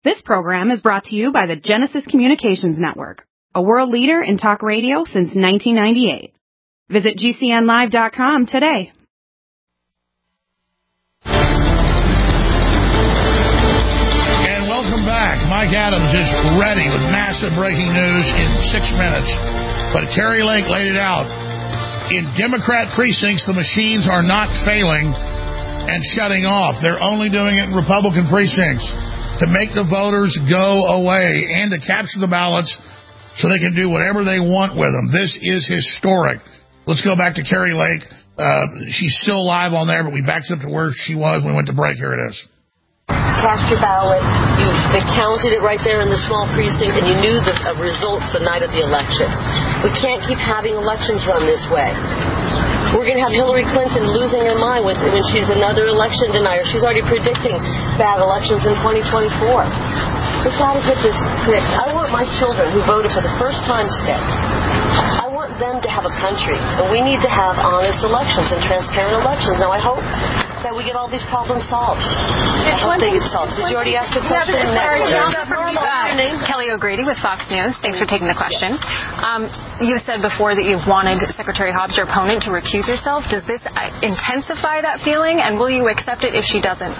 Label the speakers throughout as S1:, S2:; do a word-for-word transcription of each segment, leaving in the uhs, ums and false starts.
S1: This program is brought to you by the Genesis Communications Network, a world leader in talk radio since nineteen ninety-eight. Visit G C N live dot com today.
S2: And welcome back. Mike Adams is ready with massive breaking news in six minutes. But Kari Lake laid it out. In Democrat precincts, the machines are not failing and shutting off. They're only doing it in Republican precincts to make the voters go away and to capture the ballots so they can do whatever they want with them. This is historic. Let's go back to Kari Lake. Uh, she's still live on there, but we backed up to where she was when we went to break. Here it is.
S3: Cast your ballot. You they counted it right there in the small precinct, and you knew the uh, results the night of the election. We can't keep having elections run this way. We're going to have Hillary Clinton losing her mind with, when she's another election denier. She's already predicting bad elections in twenty twenty-four. We've got to get this fixed. I want my children who voted for the first time today, I want them to have a country. And we need to have honest elections and transparent elections. Now, I hope that we get all these problems solved. I hope they get solved. Did you already ask a question?
S4: Kelly O'Grady with Fox News. Thanks for taking the question. Um, you said before that you've wanted Secretary Hobbs, your opponent, to recuse herself. Does this intensify that feeling, and will you accept it if she doesn't?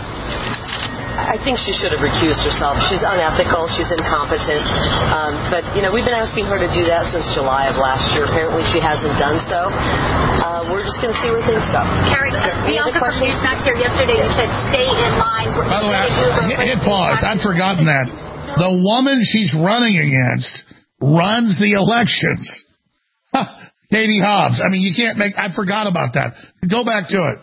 S3: I think she should have recused herself. She's unethical. She's incompetent. Um, but, you know, we've been asking her to do that since July of last year. Apparently she hasn't done so. Uh, we're just going to see where things go.
S5: Carrie, Bianca from Newsmax here yesterday, you said stay in line.
S2: By the way, hit, hit pause. I'd forgotten that. The woman she's running against runs the elections. Huh, Katie Hobbs. I mean, you can't make... I forgot about that. Go back to it.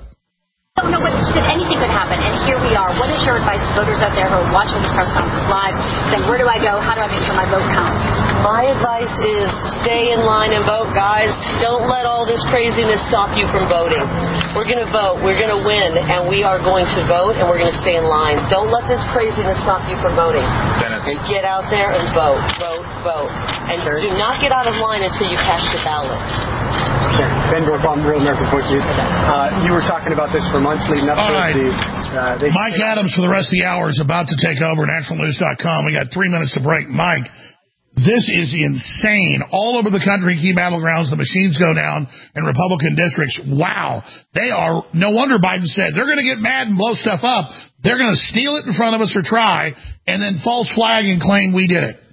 S5: I don't know what she said anything could happen, and here we are. What is your advice to voters out there who are watching this press conference live, saying, where do I go? How do I make sure my vote counts?
S3: My advice is stay in line and vote, guys. Don't let all this craziness stop you from voting. We're going to vote. We're going to win, and we are going to vote, and we're going to stay in line. Don't let this craziness stop you from voting.
S6: Dennis.
S3: And get out there and vote, vote, vote. And do not get out of line until you cast your ballot.
S7: Sure. Ben Dorfman, Real American Voice News. Uh, you were talking about this for months leading up
S2: All
S7: to
S2: right.
S7: the... Uh, they
S2: Mike Adams for the rest of the hour is about to take over National News dot com. We got three minutes to break. Mike, this is insane. All over the country, key battlegrounds, the machines go down in Republican districts. Wow. They are... No wonder Biden said they're going to get mad and blow stuff up. They're going to steal it in front of us or try, and then false flag and claim we did it.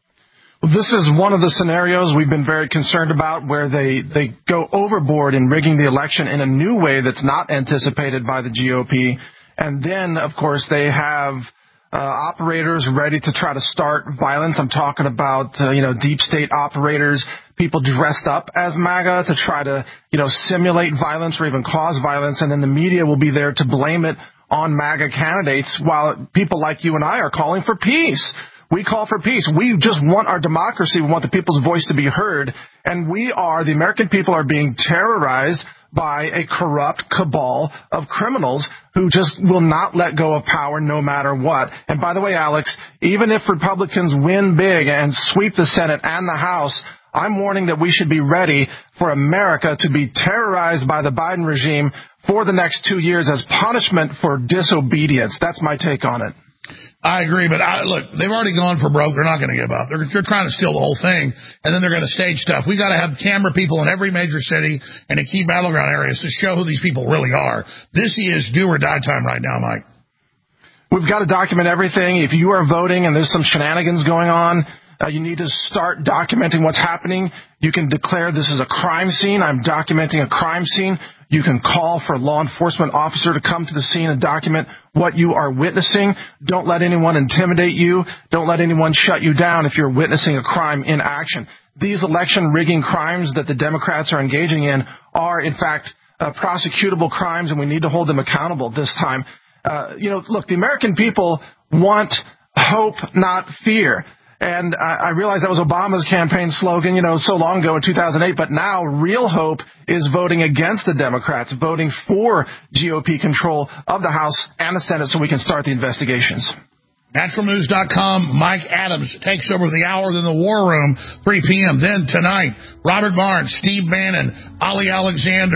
S8: This is one of the scenarios we've been very concerned about, where they, they go overboard in rigging the election in a new way that's not anticipated by the G O P. And then, of course, they have uh, operators ready to try to start violence. I'm talking about, uh, you know, deep state operators, people dressed up as MAGA to try to, you know, simulate violence or even cause violence. And then the media will be there to blame it on MAGA candidates, while people like you and I are calling for peace. We call for peace. We just want our democracy. We want the people's voice to be heard. And we are, the American people are being terrorized by a corrupt cabal of criminals who just will not let go of power no matter what. And by the way, Alex, even if Republicans win big and sweep the Senate and the House, I'm warning that we should be ready for America to be terrorized by the Biden regime for the next two years as punishment for disobedience. That's my take on it.
S2: I agree, but I, look, they've already gone for broke. They're not going to give up. They're, they're trying to steal the whole thing, and then they're going to stage stuff. We've got to have camera people in every major city and in key battleground areas to show who these people really are. This is do or die time right now, Mike.
S8: We've got to document everything. If you are voting and there's some shenanigans going on, uh, you need to start documenting what's happening. You can declare this is a crime scene. I'm documenting a crime scene. You can call for a law enforcement officer to come to the scene and document what you are witnessing. Don't let anyone intimidate you. Don't let anyone shut you down if you're witnessing a crime in action. These election rigging crimes that the Democrats are engaging in are, in fact, uh, prosecutable crimes, and we need to hold them accountable this time. Uh, you know, look, the American people want hope, not fear. And I, I realize that was Obama's campaign slogan, you know, so long ago in two thousand eight. But now real hope is voting against the Democrats, voting for G O P control of the House and the Senate so we can start the investigations.
S2: National News dot com, Mike Adams takes over the hour, then the War Room, three p.m. Then tonight, Robert Barnes, Steve Bannon, Ali Alexander,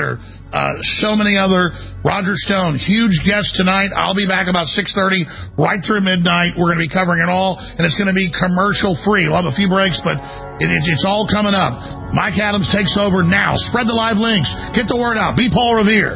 S2: Uh, so many other. Roger Stone, huge guest tonight. I'll be back about six thirty, right through midnight. We're going to be covering it all, and it's going to be commercial-free. We'll have a few breaks, but it, it, it's all coming up. Mike Adams takes over now. Spread the live links. Get the word out. Be Paul Revere.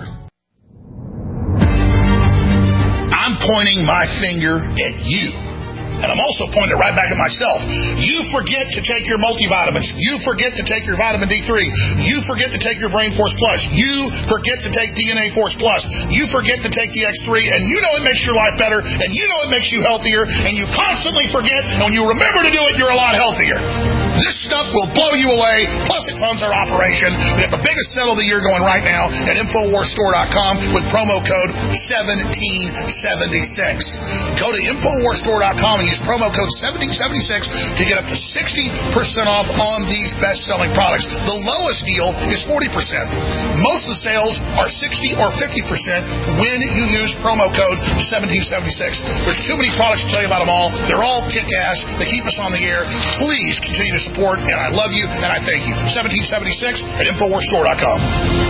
S2: I'm pointing my finger at you. And I'm also pointing it right back at myself. You forget to take your multivitamins. You forget to take your vitamin D three. You forget to take your Brain Force Plus. You forget to take D N A Force Plus. You forget to take the X three. And you know it makes your life better. And you know it makes you healthier. And you constantly forget. And when you remember to do it, you're a lot healthier. This stuff will blow you away. Plus, it funds our operation. We have the biggest sale of the year going right now at Infowars Store dot com with promo code seventeen seventy-six. Go to Infowars Store dot com and use promo code seventeen seventy-six to get up to sixty percent off on these best-selling products. The lowest deal is forty percent. Most of the sales are sixty or fifty percent when you use promo code seventeen seventy-six. There's too many products to tell you about them all. They're all kick-ass. They keep us on the air. Please continue to support, and I love you, and I thank you. seventeen seventy-six at Infowars Store dot com.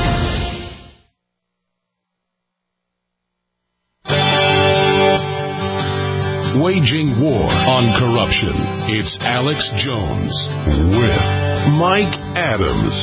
S6: Waging war on corruption. It's Alex Jones with Mike Adams.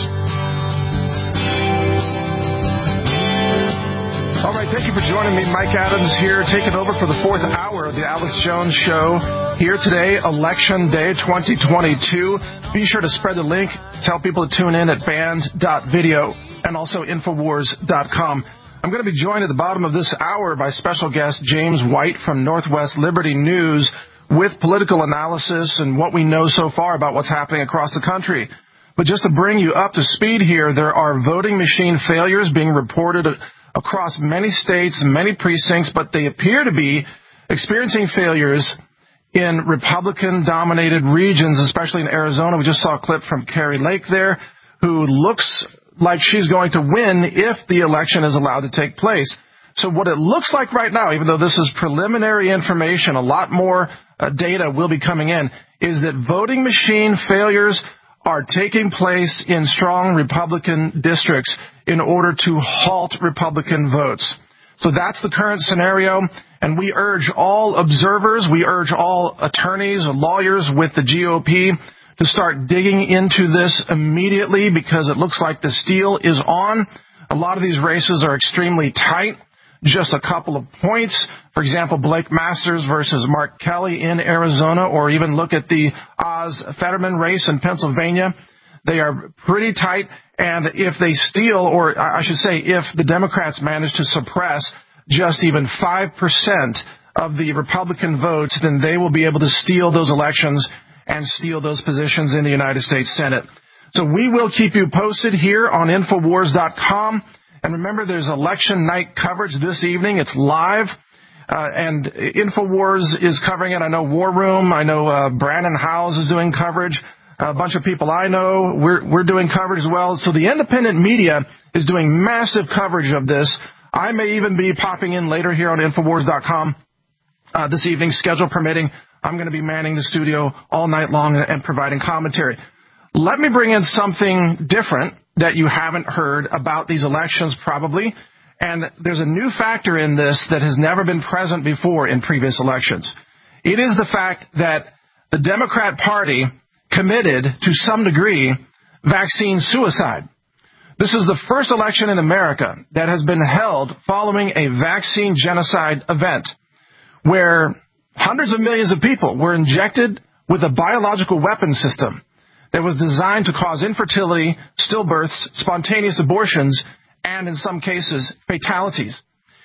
S8: All right, thank you for joining me. Mike Adams here, taking over for the fourth hour of the Alex Jones Show. Here today, Election Day twenty twenty-two. Be sure to spread the link. Tell people to tune in at band dot video and also Infowars dot com. I'm going to be joined at the bottom of this hour by special guest James White from Northwest Liberty News with political analysis and what we know so far about what's happening across the country. But just to bring you up to speed here, there are voting machine failures being reported across many states and many precincts, but they appear to be experiencing failures in Republican-dominated regions, especially in Arizona. We just saw a clip from Kari Lake there, who looks like she's going to win if the election is allowed to take place. So what it looks like right now, even though this is preliminary information, a lot more uh, data will be coming in, is that voting machine failures are taking place in strong Republican districts in order to halt Republican votes. So that's the current scenario, and we urge all observers, we urge all attorneys and lawyers with the G O P to start digging into this immediately because it looks like the steel is on. A lot of these races are extremely tight, just a couple of points. For example, Blake Masters versus Mark Kelly in Arizona, or even look at the Oz Fetterman race in Pennsylvania. They are pretty tight, and if they steal, or I should say if the Democrats manage to suppress just even five percent of the Republican votes, then they will be able to steal those elections and steal those positions in the United States Senate. So we will keep you posted here on Infowars dot com. And remember, there's election night coverage this evening. It's live. Uh, and Infowars is covering it. I know War Room. I know uh, Brandon Howes is doing coverage. A bunch of people I know, we're, we're doing coverage as well. So the independent media is doing massive coverage of this. I may even be popping in later here on Infowars dot com uh, this evening, schedule permitting. I'm going to be manning the studio all night long and providing commentary. Let me bring in something different that you haven't heard about these elections probably. And there's a new factor in this that has never been present before in previous elections. It is the fact that the Democrat Party committed to some degree vaccine suicide. This is the first election in America that has been held following a vaccine genocide event where hundreds of millions of people were injected with a biological weapon system that was designed to cause infertility, stillbirths, spontaneous abortions, and in some cases, fatalities.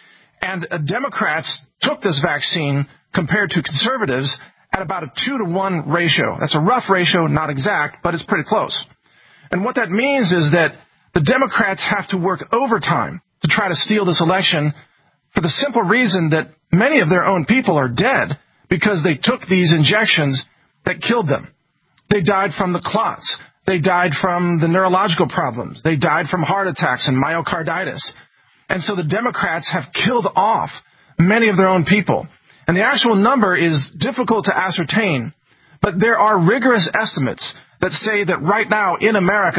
S8: And uh, Democrats took this vaccine compared to conservatives at about a two to one ratio. That's a rough ratio, not exact, but it's pretty close. And what that means is that the Democrats have to work overtime to try to steal this election for the simple reason that many of their own people are dead because they took these injections that killed them. They died from the clots. They died from the neurological problems. They died from heart attacks and myocarditis. And so the Democrats have killed off many of their own people. And the actual number is difficult to ascertain, but there are rigorous estimates that say that right now in America,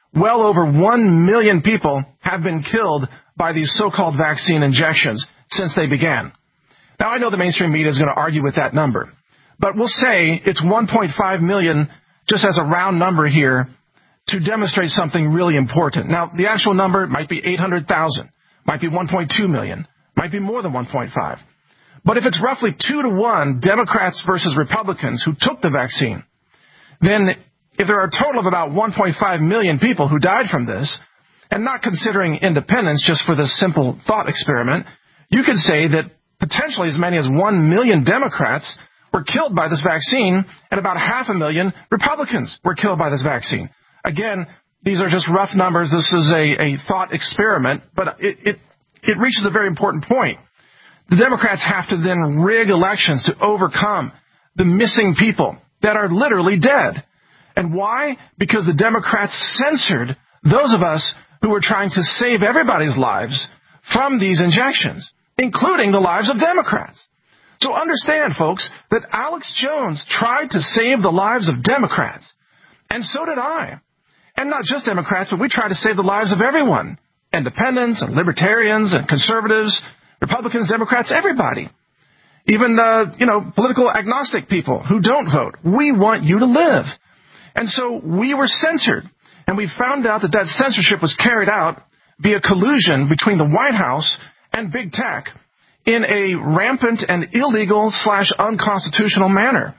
S8: well over one million people have been killed by these so-called vaccine injections since they began. Now, I know the mainstream media is going to argue with that number, but we'll say it's one point five million just as a round number here to demonstrate something really important. Now, the actual number might be eight hundred thousand, might be one point two million, might be more than one point five. But if it's roughly two to one Democrats versus Republicans who took the vaccine, then if there are a total of about one point five million people who died from this, and not considering independence just for this simple thought experiment, you could say that potentially as many as one million Democrats were killed by this vaccine, and about half a million Republicans were killed by this vaccine. Again, these are just rough numbers. This is a, a thought experiment, but it, it, it reaches a very important point. The Democrats have to then rig elections to overcome the missing people that are literally dead. And why? Because the Democrats censored those of us who were trying to save everybody's lives from these injections, including the lives of Democrats. So understand, folks, that Alex Jones tried to save the lives of Democrats, and so did I. And not just Democrats, but we try to save the lives of everyone, independents and libertarians and conservatives, Republicans, Democrats, everybody. Even, uh, you know, political agnostic people who don't vote. We want you to live. And so we were censored, and we found out that that censorship was carried out via collusion between the White House and big tech in a rampant and illegal slash unconstitutional manner.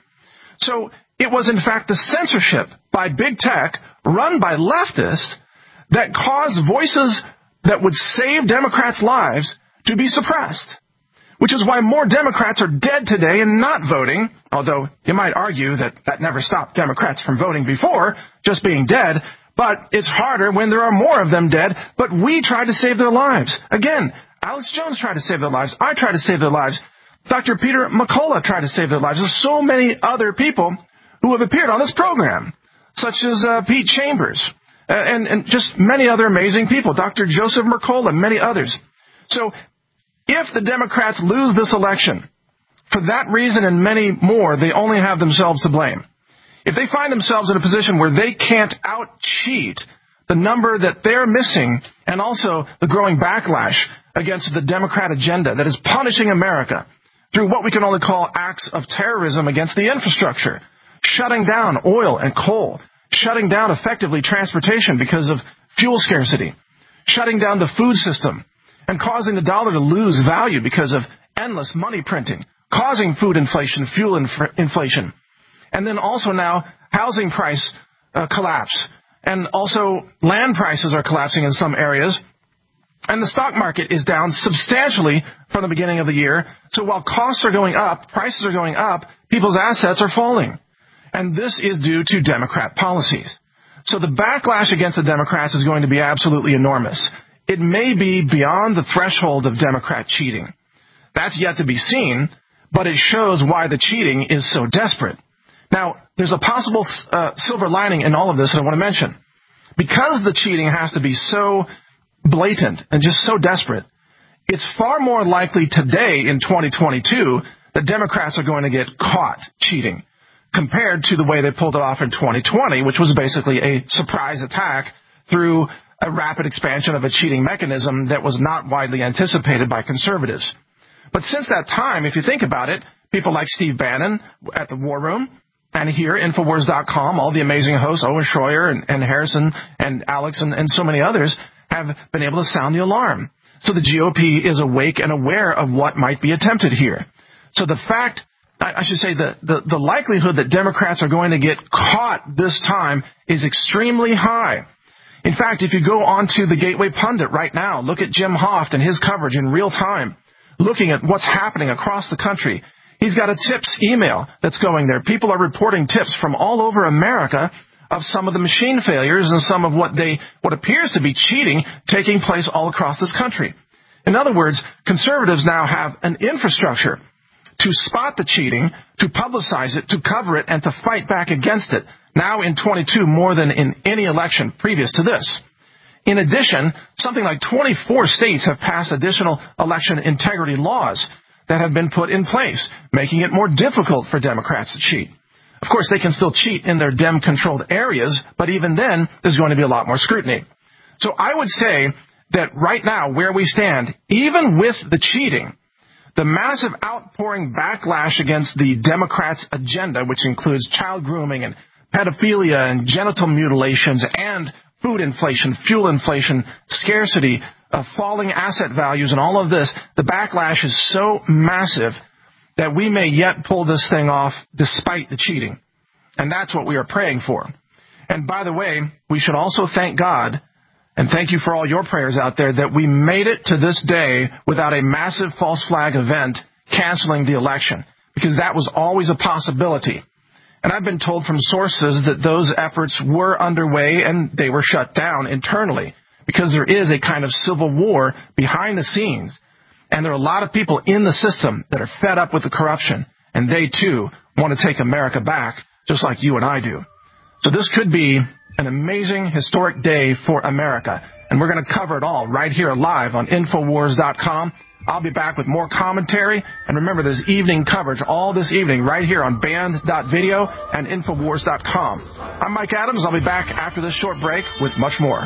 S8: So it was, in fact, the censorship by big tech run by leftists that caused voices that would save Democrats' lives to be suppressed, which is why more Democrats are dead today and not voting, although you might argue that that never stopped Democrats from voting before, just being dead, but it's harder when there are more of them dead, but we tried to save their lives. Again, Alex Jones tried to save their lives. I tried to save their lives. Doctor Peter McCullough tried to save their lives. There's so many other people who have appeared on this program, such as uh, Pete Chambers, uh, and, and just many other amazing people, Doctor Joseph Mercola, many others. So if the Democrats lose this election, for that reason and many more, they only have themselves to blame. If they find themselves in a position where they can't out-cheat the number that they're missing, and also the growing backlash against the Democrat agenda that is punishing America through what we can only call acts of terrorism against the infrastructure, shutting down oil and coal, shutting down effectively transportation because of fuel scarcity, shutting down the food system, and causing the dollar to lose value because of endless money printing, causing food inflation, fuel inf- inflation, and then also now housing price uh, collapse, and also land prices are collapsing in some areas, and the stock market is down substantially from the beginning of the year. So while costs are going up, prices are going up, people's assets are falling. And this is due to Democrat policies. So the backlash against the Democrats is going to be absolutely enormous. It may be beyond the threshold of Democrat cheating. That's yet to be seen, but it shows why the cheating is so desperate. Now, there's a possible uh, silver lining in all of this that I want to mention. Because the cheating has to be so blatant and just so desperate, it's far more likely today in twenty twenty-two that Democrats are going to get caught cheating compared to the way they pulled it off in twenty twenty, which was basically a surprise attack through a rapid expansion of a cheating mechanism that was not widely anticipated by conservatives. But since that time, if you think about it, people like Steve Bannon at the War Room, and here, Infowars dot com, all the amazing hosts, Owen Schroyer and, and Harrison and Alex and, and so many others, have been able to sound the alarm. So the G O P is awake and aware of what might be attempted here. So the fact, I should say, the, the, the likelihood that Democrats are going to get caught this time is extremely high. In fact, if you go onto the Gateway Pundit right now, look at Jim Hoft and his coverage in real time, looking at what's happening across the country. He's got a tips email that's going there. People are reporting tips from all over America of some of the machine failures and some of what they, what appears to be cheating taking place all across this country. In other words, conservatives now have an infrastructure to spot the cheating, to publicize it, to cover it, and to fight back against it, now in twenty-two more than in any election previous to this. In addition, something like twenty-four states have passed additional election integrity laws that have been put in place, making it more difficult for Democrats to cheat. Of course, they can still cheat in their Dem-controlled areas, but even then, there's going to be a lot more scrutiny. So I would say that right now, where we stand, even with the cheating, the massive outpouring backlash against the Democrats' agenda, which includes child grooming and pedophilia and genital mutilations and food inflation, fuel inflation, scarcity, uh, falling asset values, and all of this, the backlash is so massive that we may yet pull this thing off despite the cheating. And that's what we are praying for. And by the way, we should also thank God, and thank you for all your prayers out there, that we made it to this day without a massive false flag event canceling the election, because that was always a possibility. And I've been told from sources that those efforts were underway and they were shut down internally, because there is a kind of civil war behind the scenes. And there are a lot of people in the system that are fed up with the corruption, and they, too, want to take America back, just like you and I do. So this could be an amazing, historic day for America, and we're going to cover it all right here live on Infowars dot com. I'll be back with more commentary, and remember, there's evening coverage all this evening right here on band dot video and Infowars dot com. I'm Mike Adams. I'll be back after this short break with much more.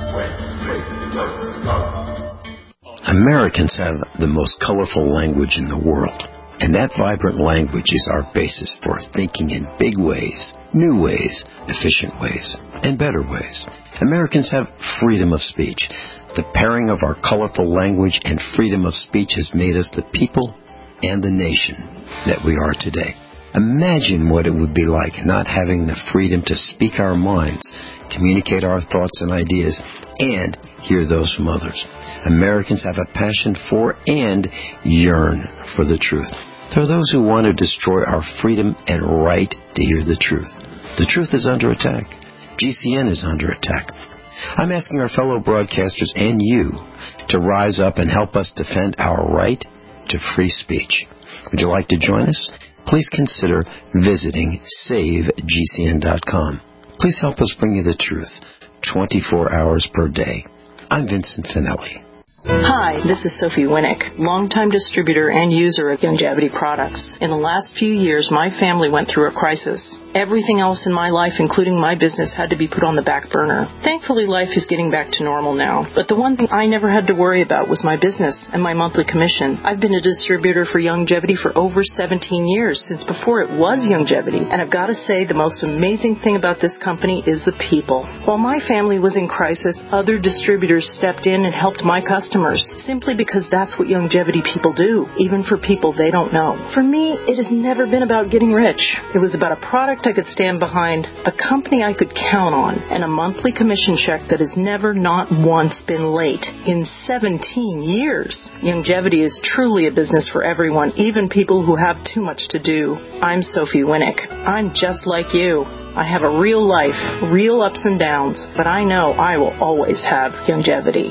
S9: Americans have the most colorful language in the world, and that vibrant language is our basis for thinking in big ways, new ways, efficient ways, and better ways. Americans have freedom of speech. The pairing of our colorful language and freedom of speech has made us the people and the nation that we are today. Imagine what it would be like not having the freedom to speak our minds, communicate our thoughts and ideas, and hear those from others. Americans have a passion for and yearn for the truth. There are those who want to destroy our freedom and right to hear the truth. The truth is under attack. G C N is under attack. I'm asking our fellow broadcasters and you to rise up and help us defend our right to free speech. Would you like to join us? Please consider visiting save G C N dot com. Please help us bring you the truth twenty-four hours per day. I'm Vincent Finelli.
S10: Hi, this is Sophie Winnick, longtime distributor and user of Youngevity products. In the last few years, my family went through a crisis. Everything else in my life, including my business, had to be put on the back burner. Thankfully, life is getting back to normal now. But the one thing I never had to worry about was my business and my monthly commission. I've been a distributor for Youngevity for over seventeen years, since before it was Youngevity. And I've got to say, the most amazing thing about this company is the people. While my family was in crisis, other distributors stepped in and helped my customers, simply because that's what Youngevity people do, even for people they don't know. For me, it has never been about getting rich. It was about a product I could stand behind, a company I could count on, and a monthly commission check that has never not once been late in seventeen years. Youngevity is truly a business for everyone, even people who have too much to do. I'm Sophie Winnick. I'm just like you. I have a real life, real ups and downs, but I know I will always have Youngevity.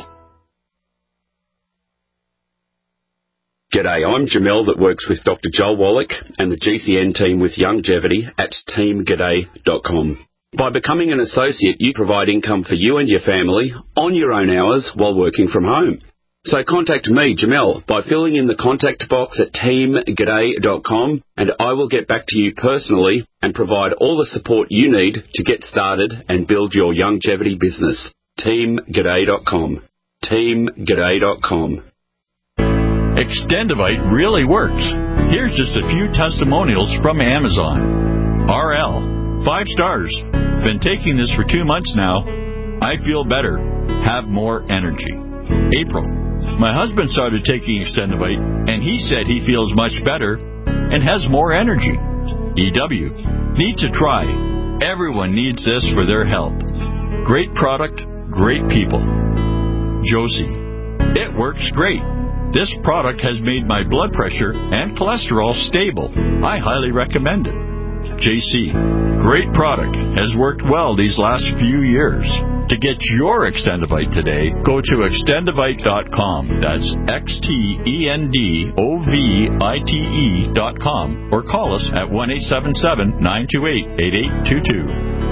S11: G'day, I'm Jamel that works with Doctor Joel Wallach and the G C N team with Youngevity at team g'day dot com. By becoming an associate, you provide income for you and your family on your own hours while working from home. So contact me, Jamel, by filling in the contact box at team g'day dot com, and I will get back to you personally and provide all the support you need to get started and build your Youngevity business. team g'day dot com. team g'day dot com.
S12: Extendivite really works. Here's just a few testimonials from Amazon. R L, five stars. Been taking this for two months now. I feel better. Have more energy. April, my husband started taking Extendivite, and he said he feels much better and has more energy. E W, need to try. Everyone needs this for their health. Great product, great people. Josie, it works great. This product has made my blood pressure and cholesterol stable. I highly recommend it. J C, great product. Has worked well these last few years. To get your Extendivite today, go to extendivite dot com. That's X T E N D O V I T E dot com. Or call us at one eight seven seven, nine two eight, eight eight two two.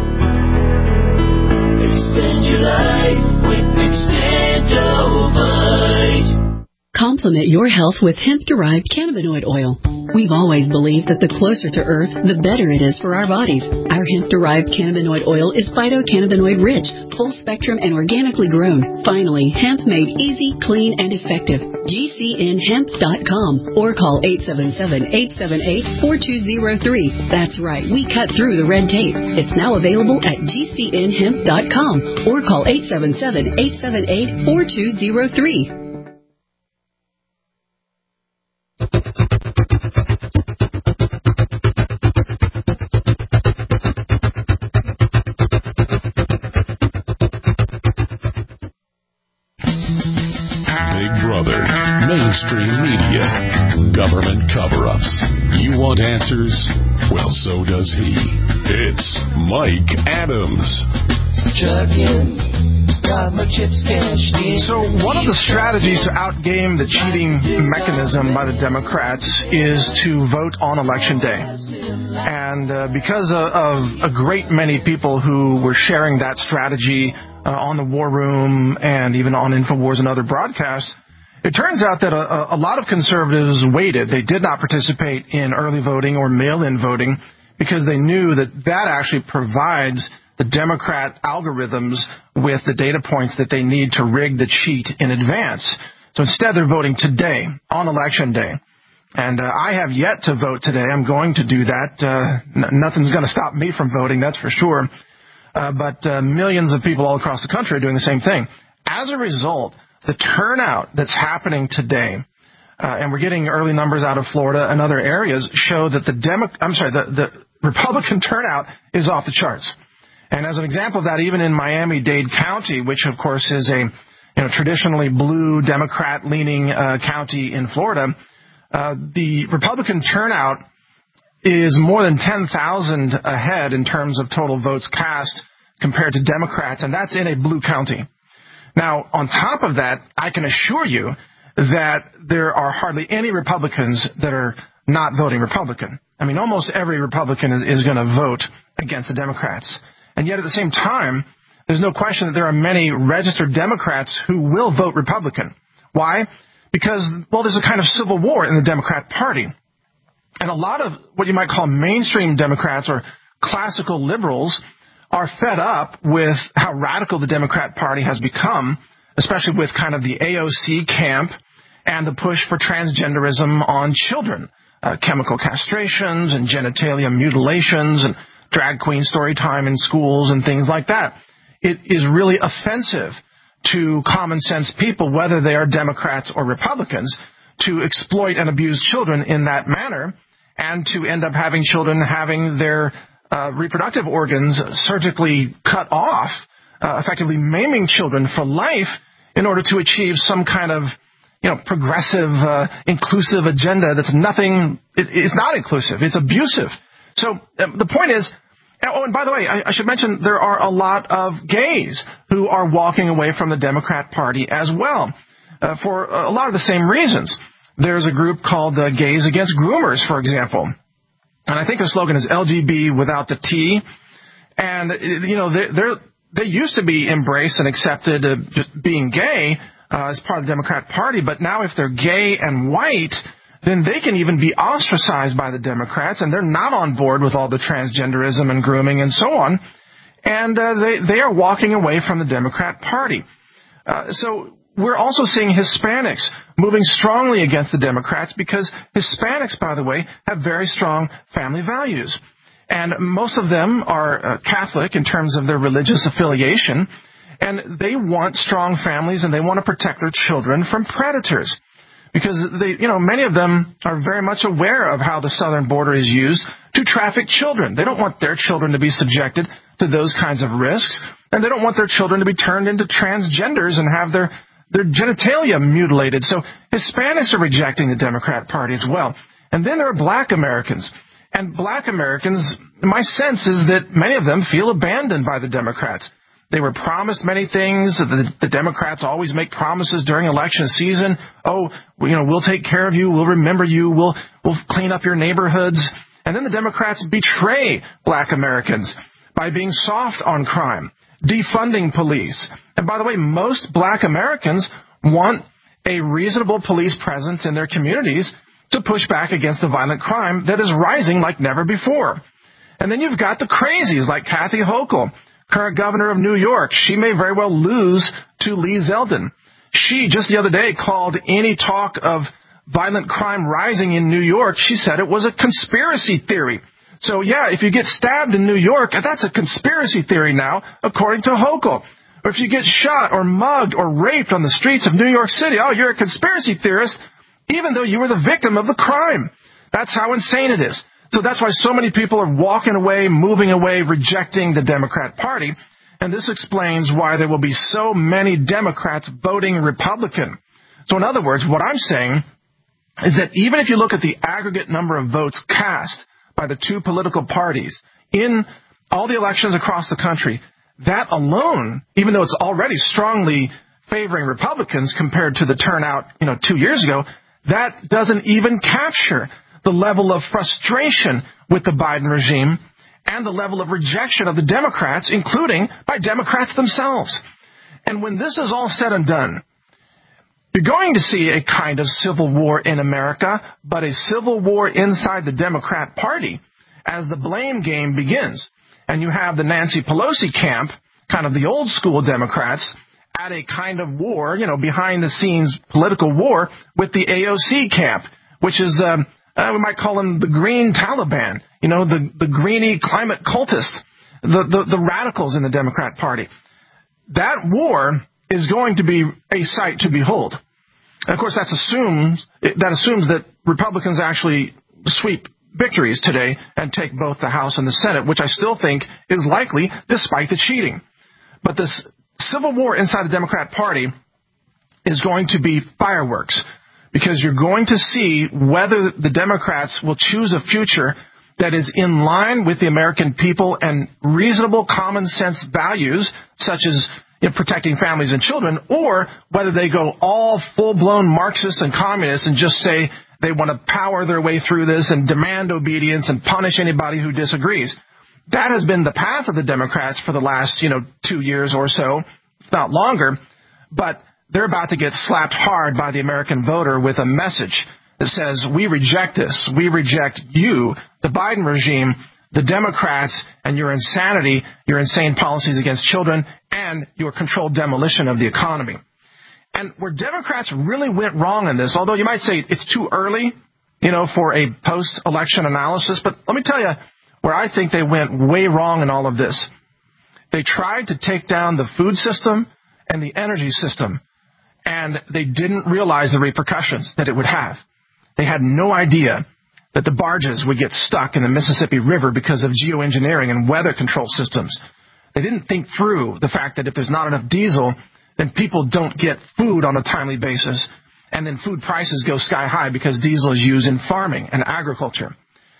S13: Extend your life with Extendivite. Complement your health with hemp-derived cannabinoid oil.
S14: We've always believed that the closer to Earth, the better it is for our bodies. Our hemp-derived cannabinoid oil is phytocannabinoid-rich, full-spectrum, and organically grown. Finally, hemp made easy, clean, and effective. G C N hemp dot com or call eight seven seven, eight seven eight, four two zero three. That's right, we cut through the red tape. It's now available at G C N hemp dot com or call eight seven seven, eight seven eight, four two zero three.
S6: Mainstream media, government cover-ups. You want answers? Well, so does he. It's Mike Adams.
S13: Chugging, got my chips cashed in.
S8: So one of the strategies to outgame the cheating mechanism by the Democrats is to vote on Election Day. And uh, because of, of a great many people who were sharing that strategy uh, on the War Room and even on InfoWars and other broadcasts, it turns out that a, a lot of conservatives waited. They did not participate in early voting or mail-in voting because they knew that that actually provides the Democrat algorithms with the data points that they need to rig the cheat in advance. So instead, they're voting today on Election Day. And uh, I have yet to vote today. I'm going to do that. Uh, n- nothing's going to stop me from voting, that's for sure. Uh, but uh, millions of people all across the country are doing the same thing. As a result, the turnout that's happening today, uh, and we're getting early numbers out of Florida and other areas, show that the Demo- I'm sorry, the, the Republican turnout is off the charts. And as an example of that, even in Miami-Dade County, which of course is a you know traditionally blue Democrat-leaning uh, county in Florida, uh, the Republican turnout is more than ten thousand ahead in terms of total votes cast compared to Democrats, and that's in a blue county. Now, on top of that, I can assure you that there are hardly any Republicans that are not voting Republican. I mean, almost every Republican is, is going to vote against the Democrats. And yet at the same time, there's no question that there are many registered Democrats who will vote Republican. Why? Because, well, there's a kind of civil war in the Democrat Party. And a lot of what you might call mainstream Democrats or classical liberals are fed up with how radical the Democrat Party has become, especially with kind of the A O C camp and the push for transgenderism on children, uh, chemical castrations and genitalia mutilations and drag queen story time in schools and things like that. It is really offensive to common sense people, whether they are Democrats or Republicans, to exploit and abuse children in that manner and to end up having children having their uh, reproductive organs surgically cut off, uh, effectively maiming children for life in order to achieve some kind of, you know, progressive, uh, inclusive agenda that's nothing, it, it's not inclusive, it's abusive. So uh, the point is, oh, and by the way, I, I should mention there are a lot of gays who are walking away from the Democrat Party as well, uh, for a lot of the same reasons. There's a group called uh, Gays Against Groomers, for example. And I think their slogan is L G B without the T. And, you know, they're, they're, they used to be embraced and accepted uh, being gay uh, as part of the Democrat Party. But now if they're gay and white, then they can even be ostracized by the Democrats, and they're not on board with all the transgenderism and grooming and so on. And uh, they, they are walking away from the Democrat Party. Uh, so we're also seeing Hispanics moving strongly against the Democrats because Hispanics, by the way, have very strong family values. And most of them are uh, Catholic in terms of their religious affiliation, and they want strong families and they want to protect their children from predators. Because they, you know, many of them are very much aware of how the southern border is used to traffic children. They don't want their children to be subjected to those kinds of risks, and they don't want their children to be turned into transgenders and have their their genitalia mutilated. So Hispanics are rejecting the Democrat Party as well. And then there are black Americans. And black Americans, my sense is that many of them feel abandoned by the Democrats. They were promised many things. The, the Democrats always make promises during election season. Oh, you know, we'll take care of you. We'll remember you. We'll, we'll clean up your neighborhoods. And then the Democrats betray black Americans by being soft on crime, defunding police. And by the way, most black Americans want a reasonable police presence in their communities to push back against the violent crime that is rising like never before. And then you've got the crazies like Kathy Hochul, current governor of New York. She may very well lose to Lee Zeldin. She, just the other day, called any talk of violent crime rising in New York, she said it was a conspiracy theory. So, yeah, if you get stabbed in New York, that's a conspiracy theory now, according to Hochul. Or if you get shot or mugged or raped on the streets of New York City, oh, you're a conspiracy theorist, even though you were the victim of the crime. That's how insane it is. So that's why so many people are walking away, moving away, rejecting the Democrat Party. And this explains why there will be so many Democrats voting Republican. So in other words, what I'm saying is that even if you look at the aggregate number of votes cast by the two political parties in all the elections across the country, that alone, even though it's already strongly favoring Republicans compared to the turnout, you know, two years ago, that doesn't even capture the level of frustration with the Biden regime and the level of rejection of the Democrats, including by Democrats themselves. And when this is all said and done, you're going to see a kind of civil war in America, but a civil war inside the Democrat Party as the blame game begins. And you have the Nancy Pelosi camp, kind of the old school Democrats, at a kind of war, you know, behind the scenes political war with the A O C camp, which is, um, uh, we might call them the green Taliban, you know, the, the greeny climate cultists, the, the, the radicals in the Democrat Party. That war is going to be a sight to behold. And of course, that assumes, that assumes that Republicans actually sweep victories today and take both the House and the Senate, which I still think is likely despite the cheating. But this civil war inside the Democrat Party is going to be fireworks, because you're going to see whether the Democrats will choose a future that is in line with the American people and reasonable common sense values, such as, you know, protecting families and children, or whether they go all full-blown Marxists and communists and just say they want to power their way through this and demand obedience and punish anybody who disagrees. That has been the path of the Democrats for the last, you know, two years or so, if not longer. But they're about to get slapped hard by the American voter with a message that says, we reject this. We reject you, the Biden regime, the Democrats, and your insanity, your insane policies against children, and your controlled demolition of the economy. And where Democrats really went wrong in this, although you might say it's too early, you know, for a post-election analysis, but let me tell you where I think they went way wrong in all of this. They tried to take down the food system and the energy system, and they didn't realize the repercussions that it would have. They had no idea that the barges would get stuck in the Mississippi River because of geoengineering and weather control systems. They didn't think through the fact that if there's not enough diesel, then people don't get food on a timely basis, and then food prices go sky high because diesel is used in farming and agriculture.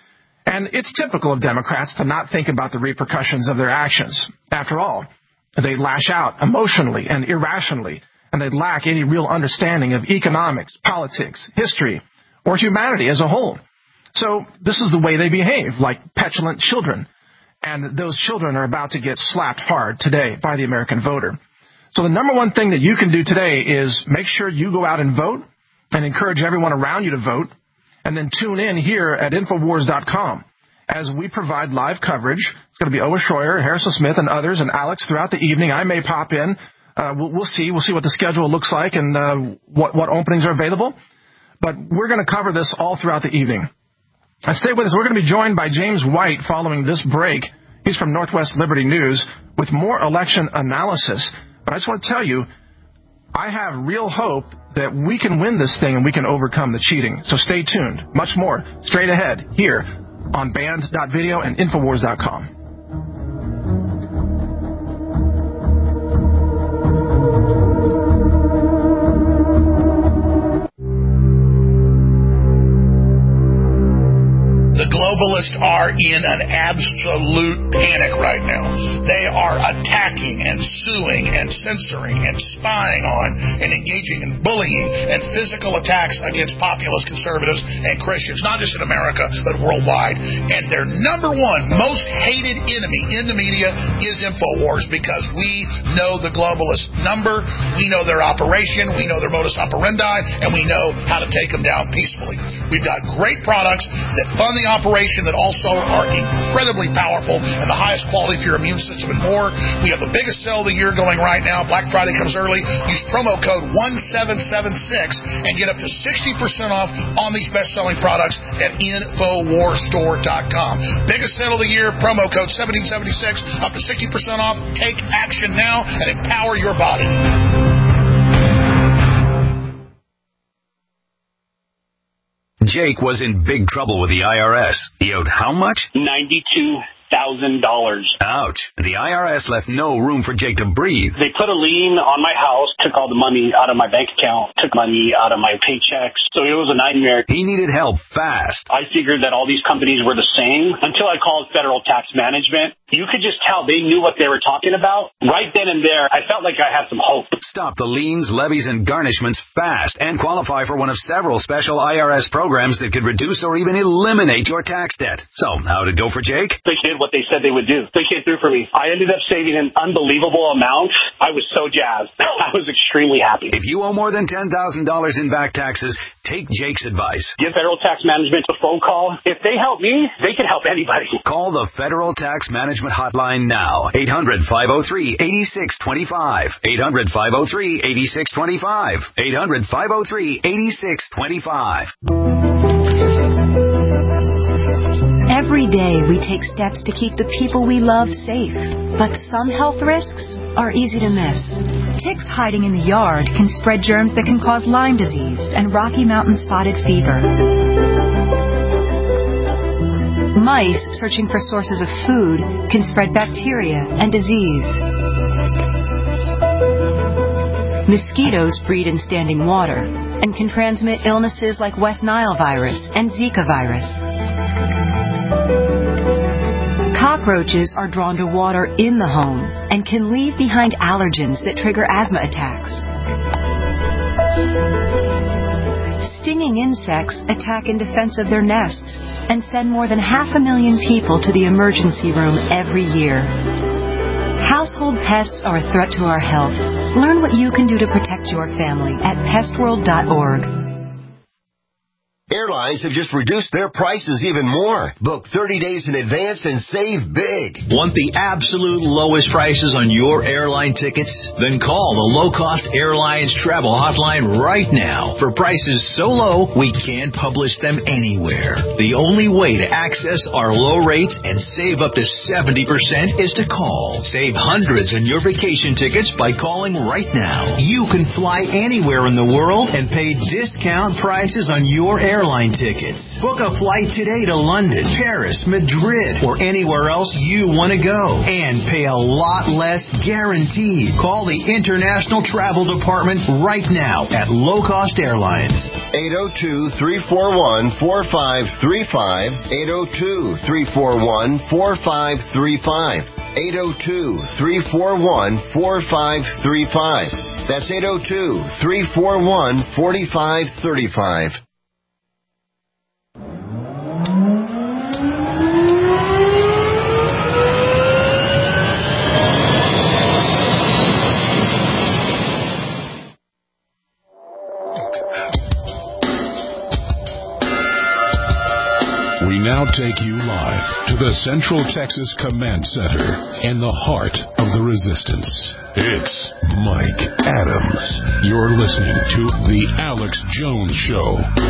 S8: And it's typical of Democrats to not think about the repercussions of their actions. After all, they lash out emotionally and irrationally, and they lack any real understanding of economics, politics, history, or humanity as a whole. So this is the way they behave, like petulant children. And those children are about to get slapped hard today by the American voter. So the number one thing that you can do today is make sure you go out and vote and encourage everyone around you to vote. And then tune in here at Infowars dot com as we provide live coverage. It's going to be Owen Schroyer, Harrison Smith, and others, and Alex throughout the evening. I may pop in. Uh, we'll, we'll see. We'll see what the schedule looks like and uh, what, what openings are available. But we're going to cover this all throughout the evening. Uh, stay with us. We're going to be joined by James White following this break. He's from Northwest Liberty News with more election analysis. But I just want to tell you, I have real hope that we can win this thing and we can overcome the cheating. So stay tuned. Much more straight ahead here on band dot video and Infowars dot com.
S2: The globalists are in an absolute panic right now. They are attacking and suing and censoring and spying on and engaging in bullying and physical attacks against populist conservatives and Christians, not just in America, but worldwide. And their number one most hated enemy in the media is InfoWars, because we know the globalist number, we know their operation, we know their modus operandi, and we know how to take them down peacefully. We've got great products that fund the operation that also are incredibly powerful and the highest quality for your immune system and more. We have the biggest sale of the year going right now. Black Friday comes early. Use promo code one seven seven six and get up to sixty percent off on these best-selling products at Infowars Store dot com. Biggest sale of the year, promo code seventeen seventy-six, up to sixty percent off. Take action now and empower your body.
S15: Jake was in big trouble with the I R S. He owed how much?
S16: ninety-two thousand dollars.
S15: Ouch. The I R S left no room for Jake to breathe.
S16: They put a lien on my house, took all the money out of my bank account, took money out of my paychecks. So it was a nightmare.
S15: He needed help fast.
S16: I figured that all these companies were the same until I called Federal Tax Management. You could just tell they knew what they were talking about. Right then and there, I felt like I had some hope.
S15: Stop the liens, levies, and garnishments fast and qualify for one of several special I R S programs that could reduce or even eliminate your tax debt. So, how'd it go for Jake?
S16: They did what they said they would do. They came through for me. I ended up saving an unbelievable amount. I was so jazzed. I was extremely happy.
S15: If you owe more than ten thousand dollars in back taxes, take Jake's advice.
S16: Give Federal Tax Management a phone call. If they help me, they can help anybody.
S15: Call the Federal Tax Management Hotline now. eight hundred, five oh three, eight six two five. eight hundred, five oh three, eight six two five. eight hundred, five oh three, eight six two five.
S17: Every day we take steps to keep the people we love safe, but some health risks are easy to miss. Ticks hiding in the yard can spread germs that can cause Lyme disease and Rocky Mountain spotted fever. Mice searching for sources of food can spread bacteria and disease. Mosquitoes breed in standing water and can transmit illnesses like West Nile virus and Zika virus. Cockroaches are drawn to water in the home and can leave behind allergens that trigger asthma attacks. Stinging insects attack in defense of their nests and send more than half a million people to the emergency room every year. Household pests are a threat to our health. Learn what you can do to protect your family at pest world dot org.
S18: Airlines have just reduced their prices even more. Book thirty days in advance and save big.
S19: Want the absolute lowest prices on your airline tickets? Then call the Low Cost Airlines Travel Hotline right now. For prices so low, we can't publish them anywhere. The only way to access our low rates and save up to seventy percent is to call. Save hundreds on your vacation tickets by calling right now. You can fly anywhere in the world and pay discount prices on your airline Airline tickets. Book a flight today to London, Paris, Madrid, or anywhere else you want to go. And pay a lot less guaranteed. Call the International Travel Department right now at Low Cost Airlines.
S18: eight oh two, three four one, four five three five. eight oh two, three four one, four five three five. eight oh two, three four one, four five three five. That's eight oh two, three four one, four five three five.
S6: We now take you live to the Central Texas Command Center in the heart of the resistance. It's Mike Adams. You're listening to The Alex Jones Show.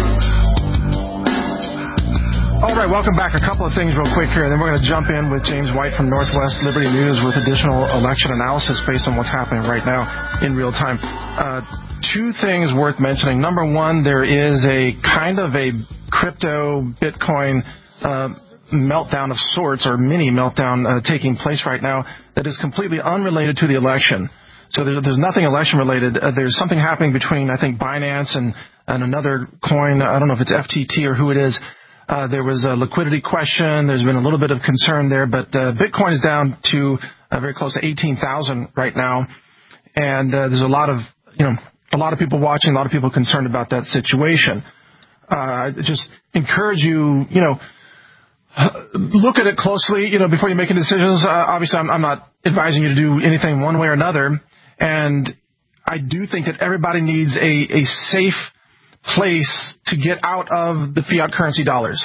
S8: All right, welcome back. A couple of things real quick here, and then we're going to jump in with James White from Northwest Liberty News with additional election analysis based on what's happening right now in real time. Uh, two things worth mentioning. Number one, there is a kind of a crypto Bitcoin uh, meltdown of sorts, or mini meltdown uh, taking place right now that is completely unrelated to the election. So there, there's nothing election related. Uh, there's something happening between, I think, Binance and, and another coin. I don't know if it's F T T or who it is. Uh, there was a liquidity question. There's been a little bit of concern there, but uh, Bitcoin is down to uh, very close to eighteen thousand right now, and uh, there's a lot of you know a lot of people watching, a lot of people concerned about that situation. Uh, I just encourage you, you know, look at it closely, you know, before you make any decisions. Uh, obviously, I'm, I'm not advising you to do anything one way or another, and I do think that everybody needs a, a safe place to get out of the fiat currency dollars.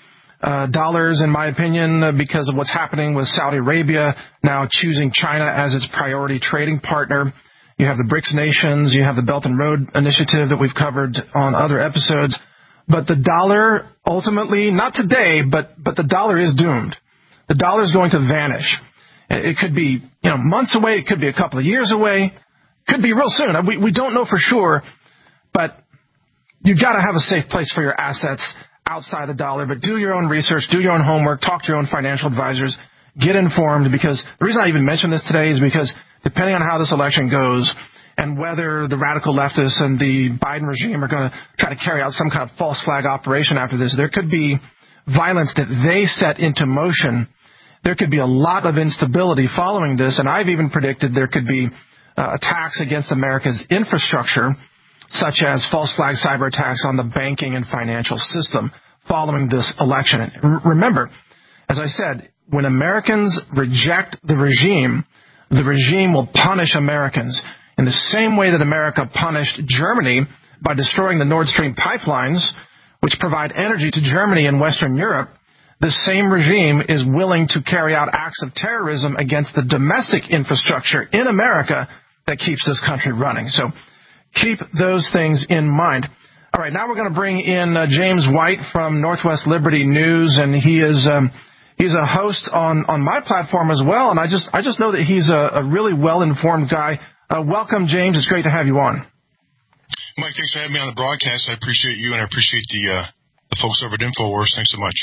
S8: Uh, dollars, in my opinion, uh, because of what's happening with Saudi Arabia now choosing China as its priority trading partner. You have the BRICS nations, you have the Belt and Road Initiative that we've covered on other episodes. But the dollar, ultimately, not today, but, but the dollar is doomed. The dollar is going to vanish. It could be, you know, months away, it could be a couple of years away, could be real soon. We, we don't know for sure, but you've got to have a safe place for your assets outside the dollar. But do your own research, do your own homework, talk to your own financial advisors, get informed, because the reason I even mention this today is because depending on how this election goes and whether the radical leftists and the Biden regime are going to try to carry out some kind of false flag operation after this, there could be violence that they set into motion. There could be a lot of instability following this, and I've even predicted there could be uh, attacks against America's infrastructure, such as false flag cyber attacks on the banking and financial system following this election. And r- remember, as I said, when Americans reject the regime, the regime will punish Americans in the same way that America punished Germany by destroying the Nord Stream pipelines, which provide energy to Germany and Western Europe. The same regime is willing to carry out acts of terrorism against the domestic infrastructure in America that keeps this country running. So keep those things in mind. All right, now we're going to bring in uh, James White from Northwest Liberty News, and he is um, he's a host on, on my platform as well, and I just I just know that he's a, a really well-informed guy. Uh, welcome, James. It's great to have you on.
S20: Mike, thanks for having me on the broadcast. I appreciate you, and I appreciate the uh, the folks over at InfoWars. Thanks so much.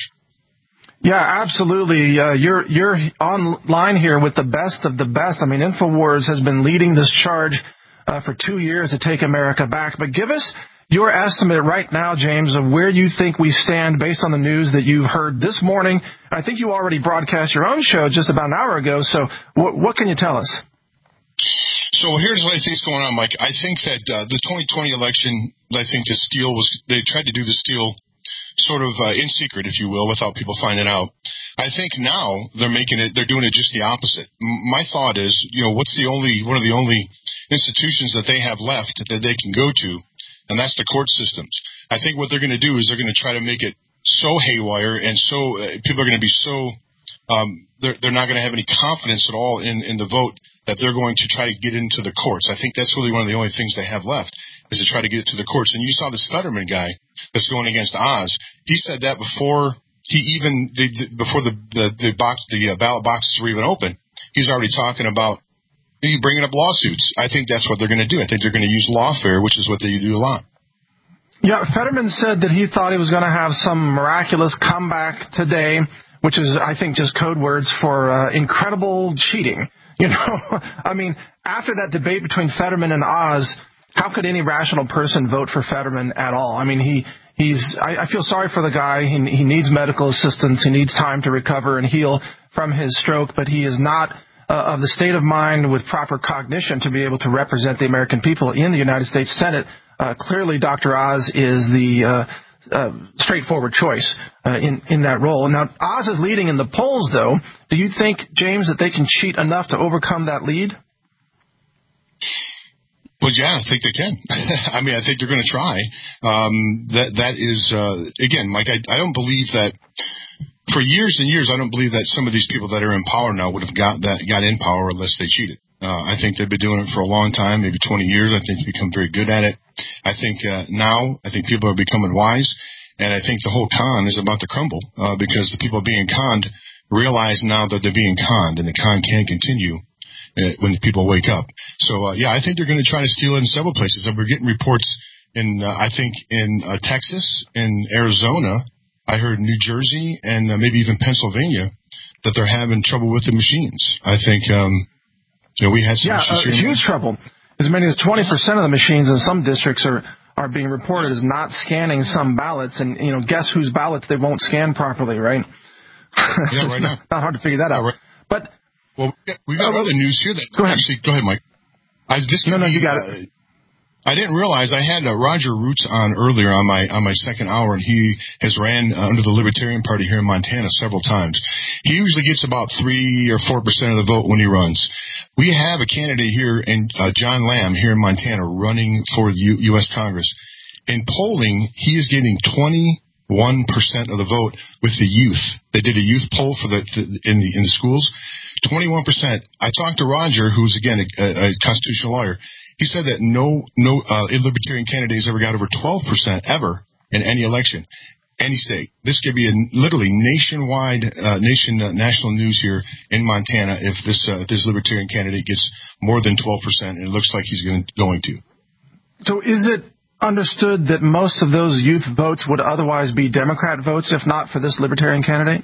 S8: Yeah, absolutely. Uh, you're you're online here with the best of the best. I mean, InfoWars has been leading this charge uh, for two years to take America back. But give us your estimate right now, James, of where you think we stand based on the news that you've heard this morning. I think you already broadcast your own show just about an hour ago. So what, what can you tell us?
S20: So here's what I think is going on, Mike. I think that uh, the twenty twenty election, I think the steal was, they tried to do the steal sort of uh, in secret, if you will, without people finding out. I think now they're making it, they're doing it just the opposite. M- my thought is, you know, what's the only, one of the only institutions that they have left that they can go to, and that's the court systems. I think what they're going to do is they're going to try to make it so haywire and so, uh, people are going to be so, um, they're, they're not going to have any confidence at all in, in the vote that they're going to try to get into the courts. I think that's really one of the only things they have left is to try to get it to the courts. And you saw this Fetterman guy that's going against Oz. He said that before he even the, the, before the the, the box the uh, ballot boxes were even open. He's already talking about he bringing up lawsuits. I think that's what they're going to do. I think they're going to use lawfare, which is what they do a lot.
S8: Yeah, Fetterman said that he thought he was going to have some miraculous comeback today, which is, I think, just code words for uh, incredible cheating. You know, I mean, after that debate between Fetterman and Oz, how could any rational person vote for Fetterman at all? I mean, he he's. I, I feel sorry for the guy. He, he needs medical assistance. He needs time to recover and heal from his stroke, but he is not uh, of the state of mind with proper cognition to be able to represent the American people in the United States Senate. Uh, clearly, Doctor Oz is the uh, uh, straightforward choice uh, in, in that role. Now, Oz is leading in the polls, though. Do you think, James, that they can cheat enough to overcome that lead?
S20: Well, yeah, I think they can. I mean, I think they're going to try. Um, that that is, uh, again, Mike, I, I don't believe that for years and years, I don't believe that some of these people that are in power now would have got that got in power unless they cheated. Uh, I think they've been doing it for a long time, maybe twenty years. I think they've become very good at it. I think uh, now, I think people are becoming wise, and I think the whole con is about to crumble uh, because the people being conned realize now that they're being conned, and the con can't continue uh, when people wake up. So, uh, yeah, I think they're going to try to steal it in several places. And we're getting reports in, uh, I think, in uh, Texas, in Arizona, I heard New Jersey, and uh, maybe even Pennsylvania, that they're having trouble with the machines. I think, um, you know, we had some
S8: yeah,
S20: issues
S8: uh, huge trouble. As many as twenty percent of the machines in some districts are, are being reported as not scanning some ballots, and, you know, guess whose ballots they won't scan properly, right?
S20: Yeah,
S8: it's
S20: right
S8: not,
S20: now.
S8: not hard to figure that out.
S20: Right.
S8: But
S20: well, we got
S8: uh,
S20: other news here that
S8: go ahead.
S20: actually. Go ahead, Mike. I, this
S8: no, no,
S20: be,
S8: you got
S20: uh,
S8: it.
S20: I didn't realize I had uh, Roger Roots on earlier on my on my second hour, and he has ran uh, under the Libertarian Party here in Montana several times. He usually gets about three or four percent of the vote when he runs. We have a candidate here, in uh, John Lamb here in Montana, running for the U- U.S. Congress. In polling, he is getting twenty-one percent of the vote with the youth. They did a youth poll for the, the in the in the schools. twenty-one percent. I talked to Roger, who's again a, a constitutional lawyer. He said that no no uh, libertarian candidates ever got over twelve percent ever in any election, any state. This could be a literally nationwide, uh, nation uh, national news here in Montana if this uh, if this libertarian candidate gets more than twelve percent, and it looks like he's going going to.
S8: So is it understood that most of those youth votes would otherwise be Democrat votes if not for this libertarian candidate?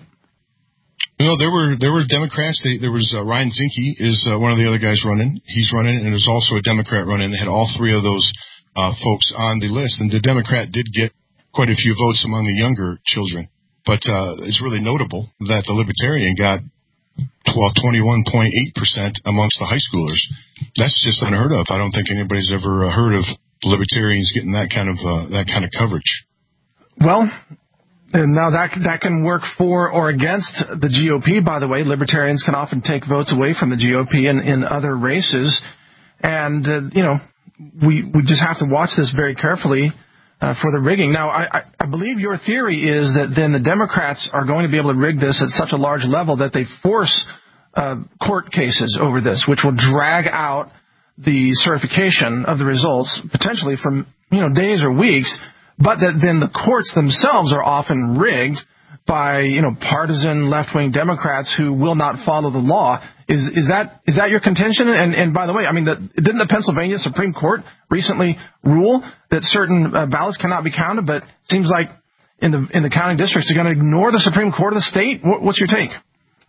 S20: You know, there were there were Democrats. They, there was uh, Ryan Zinke is uh, one of the other guys running. He's running, and there's also a Democrat running. They had all three of those uh, folks on the list, and the Democrat did get quite a few votes among the younger children. But uh, it's really notable that the Libertarian got well, twenty-one point eight percent amongst the high schoolers. That's just unheard of. I don't think anybody's ever uh, heard of Libertarians getting that kind of uh, that kind of coverage.
S8: Well. And now that that can work for or against the G O P, by the way. Libertarians can often take votes away from the G O P in, in other races. And, uh, you know, we we just have to watch this very carefully uh, for the rigging. Now, I, I, I believe your theory is that then the Democrats are going to be able to rig this at such a large level that they force uh, court cases over this, which will drag out the certification of the results, potentially from, you know, days or weeks. But that then the courts themselves are often rigged by, you know, partisan left-wing Democrats who will not follow the law. Is is that is that your contention? And and by the way, I mean, the, didn't the Pennsylvania Supreme Court recently rule that certain uh, ballots cannot be counted? But it seems like in the in the counting districts they're going to ignore the Supreme Court of the state. What, what's your take?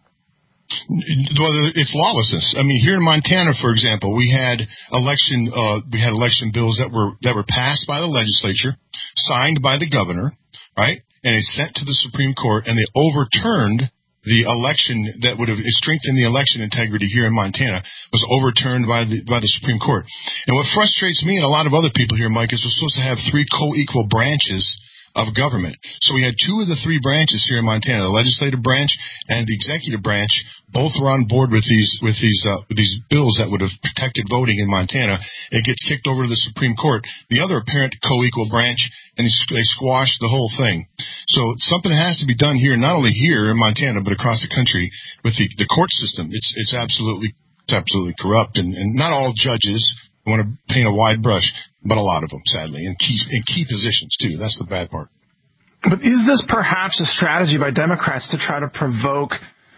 S20: Well, it's lawlessness. I mean, here in Montana, for example, we had election uh, we had election bills that were that were passed by the legislature, signed by the governor, right, and they sent to the Supreme Court, and they overturned the election that would have strengthened the election integrity here in Montana was overturned by the by the Supreme Court. And what frustrates me and a lot of other people here, Mike, is we're supposed to have three co-equal branches of government. So we had two of the three branches here in Montana, the legislative branch and the executive branch. Both were on board with these with these uh, with these bills that would have protected voting in Montana. It gets kicked over to the Supreme Court, the other apparent co-equal branch, and they squash the whole thing. So something has to be done here, not only here in Montana but across the country with the, the court system. It's it's absolutely it's absolutely corrupt, and, and not all judges. I want to paint a wide brush, but a lot of them, sadly, in key in key positions too. That's the bad part.
S8: But is this perhaps a strategy by Democrats to try to provoke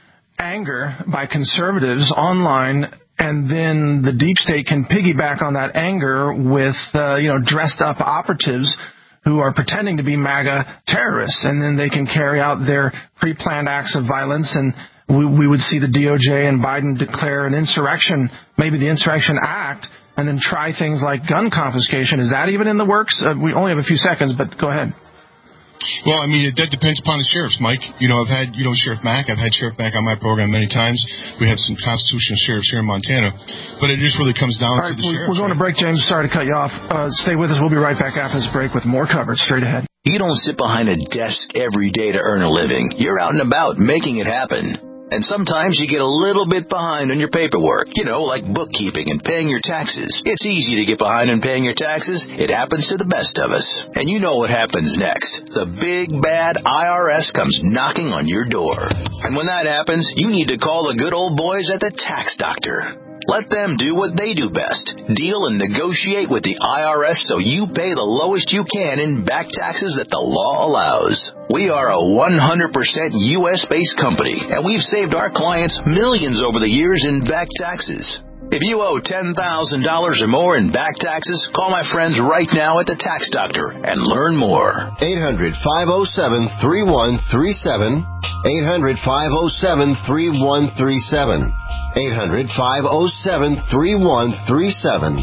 S8: anger by conservatives online, and then the deep state can piggyback on that anger with, uh, you know, dressed up operatives who are pretending to be MAGA terrorists, and then they can carry out their pre-planned acts of violence, and we, we would see the D O J and Biden declare an insurrection, maybe the Insurrection Act, and then try things like gun confiscation. Is that even in the works? Uh, we only have a few seconds, but go ahead.
S20: Well, I mean, it, that depends upon the sheriffs, Mike. You know, I've had, you know, Sheriff Mack. I've had Sheriff Mack on my program many times. We have some constitutional sheriffs here in Montana. But it just really comes down
S8: All right,
S20: to the
S8: we're,
S20: sheriffs.
S8: We're going to break, James. Sorry to cut you off. Uh, stay with us. We'll be right back after this break with more coverage straight ahead.
S19: You don't sit behind a desk every day to earn a living. You're out and about making it happen. And sometimes you get a little bit behind on your paperwork, you know, like bookkeeping and paying your taxes. It's easy to get behind on paying your taxes. It happens to the best of us. And you know what happens next. The big, bad I R S comes knocking on your door. And when that happens, you need to call the good old boys at the Tax Doctor. Let them do what they do best. Deal and negotiate with the I R S so you pay the lowest you can in back taxes that the law allows. We are a one hundred percent U S-based company, and we've saved our clients millions over the years in back taxes. If you owe ten thousand dollars or more in back taxes, call my friends right now at the Tax Doctor and learn more.
S18: eight hundred, five oh seven, three one three seven. eight hundred, five oh seven, three one three seven. eight hundred, five oh seven, three one three seven.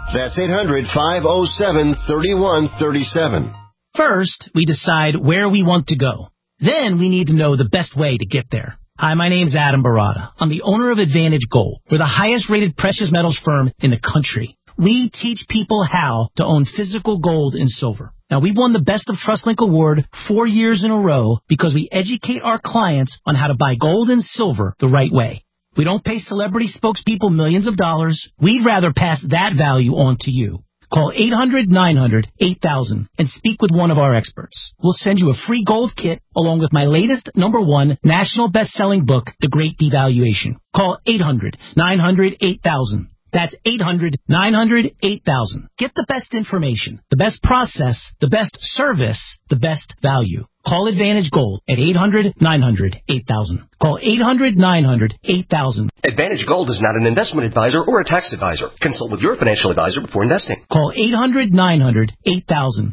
S18: That's eight hundred, five oh seven, three one three seven.
S21: First, we decide where we want to go. Then we need to know the best way to get there. Hi, my name's Adam Barada. I'm the owner of Advantage Gold. We're the highest-rated precious metals firm in the country. We teach people how to own physical gold and silver. Now, we've won the Best of TrustLink Award four years in a row because we educate our clients on how to buy gold and silver the right way. We don't pay celebrity spokespeople millions of dollars. We'd rather pass that value on to you. Call eight hundred, nine hundred, eight thousand and speak with one of our experts. We'll send you a free gold kit along with my latest number one national best-selling book, The Great Devaluation. Call eight hundred, nine hundred, eight thousand. That's eight hundred, nine hundred, eight thousand. Get the best information, the best process, the best service, the best value. Call Advantage Gold at eight hundred, nine hundred, eight thousand. Call eight hundred, nine hundred, eight thousand.
S22: Advantage Gold is not an investment advisor or a tax advisor. Consult with your financial advisor before investing.
S21: Call eight hundred, nine hundred, eight thousand.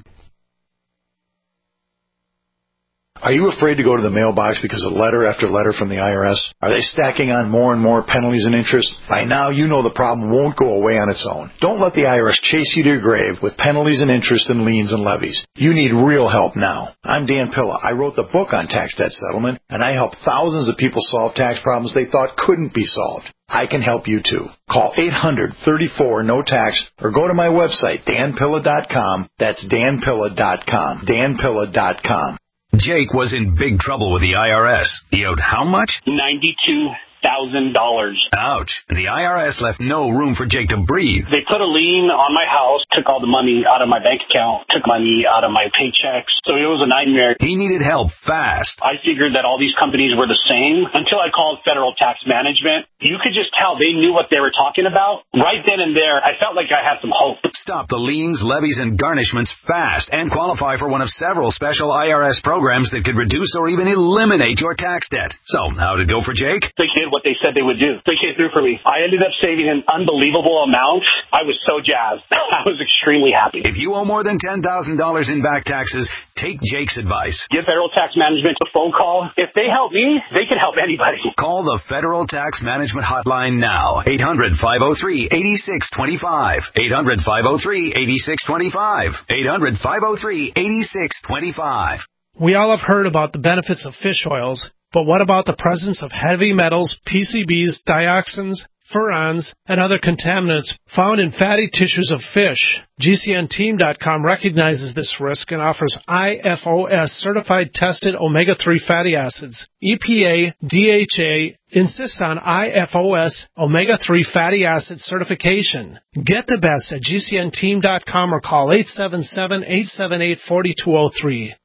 S23: Are you afraid to go to the mailbox because of letter after letter from the I R S? Are they stacking on more and more penalties and interest? By now, you know the problem won't go away on its own. Don't let the I R S chase you to your grave with penalties and interest and liens and levies. You need real help now. I'm Dan Pilla. I wrote the book on tax debt settlement, and I help thousands of people solve tax problems they thought couldn't be solved. I can help you too. Call eight hundred, thirty-four, no tax or go to my website, dan pilla dot com. That's dan pilla dot com. dan pilla dot com.
S15: Jake was in big trouble with the I R S. He owed how much?
S16: ninety-two thousand dollars.
S15: Ouch. The I R S left no room for Jake to breathe.
S16: They put a lien on my house, took all the money out of my bank account, took money out of my paychecks. So it was a nightmare.
S15: He needed help fast.
S16: I figured that all these companies were the same until I called Federal Tax Management. You could just tell they knew what they were talking about. Right then and there, I felt like I had some hope.
S15: Stop the liens, levies, and garnishments fast and qualify for one of several special I R S programs that could reduce or even eliminate your tax debt. So, how'd it go for Jake?
S16: They did what they said they would do. They came through for me. I ended up saving an unbelievable amount. I was so jazzed. I was extremely happy.
S15: If you owe more than ten thousand dollars in back taxes, take Jake's advice.
S16: Give Federal Tax Management a phone call. If they help me, they can help anybody.
S15: Call the Federal Tax Management Hotline now. eight hundred, five oh three, eight six two five. eight hundred, five oh three, eight six two five. eight hundred, five oh three, eight six two five.
S24: We all have heard about the benefits of fish oils, but what about the presence of heavy metals, P C Bs, dioxins, furans, and other contaminants found in fatty tissues of fish? G C N team dot com recognizes this risk and offers I F O S certified tested omega three fatty acids. E P A, D H A insist on I F O S omega three fatty acid certification. Get the best at G C N team dot com or call eight seven seven, eight seven eight, four two zero three.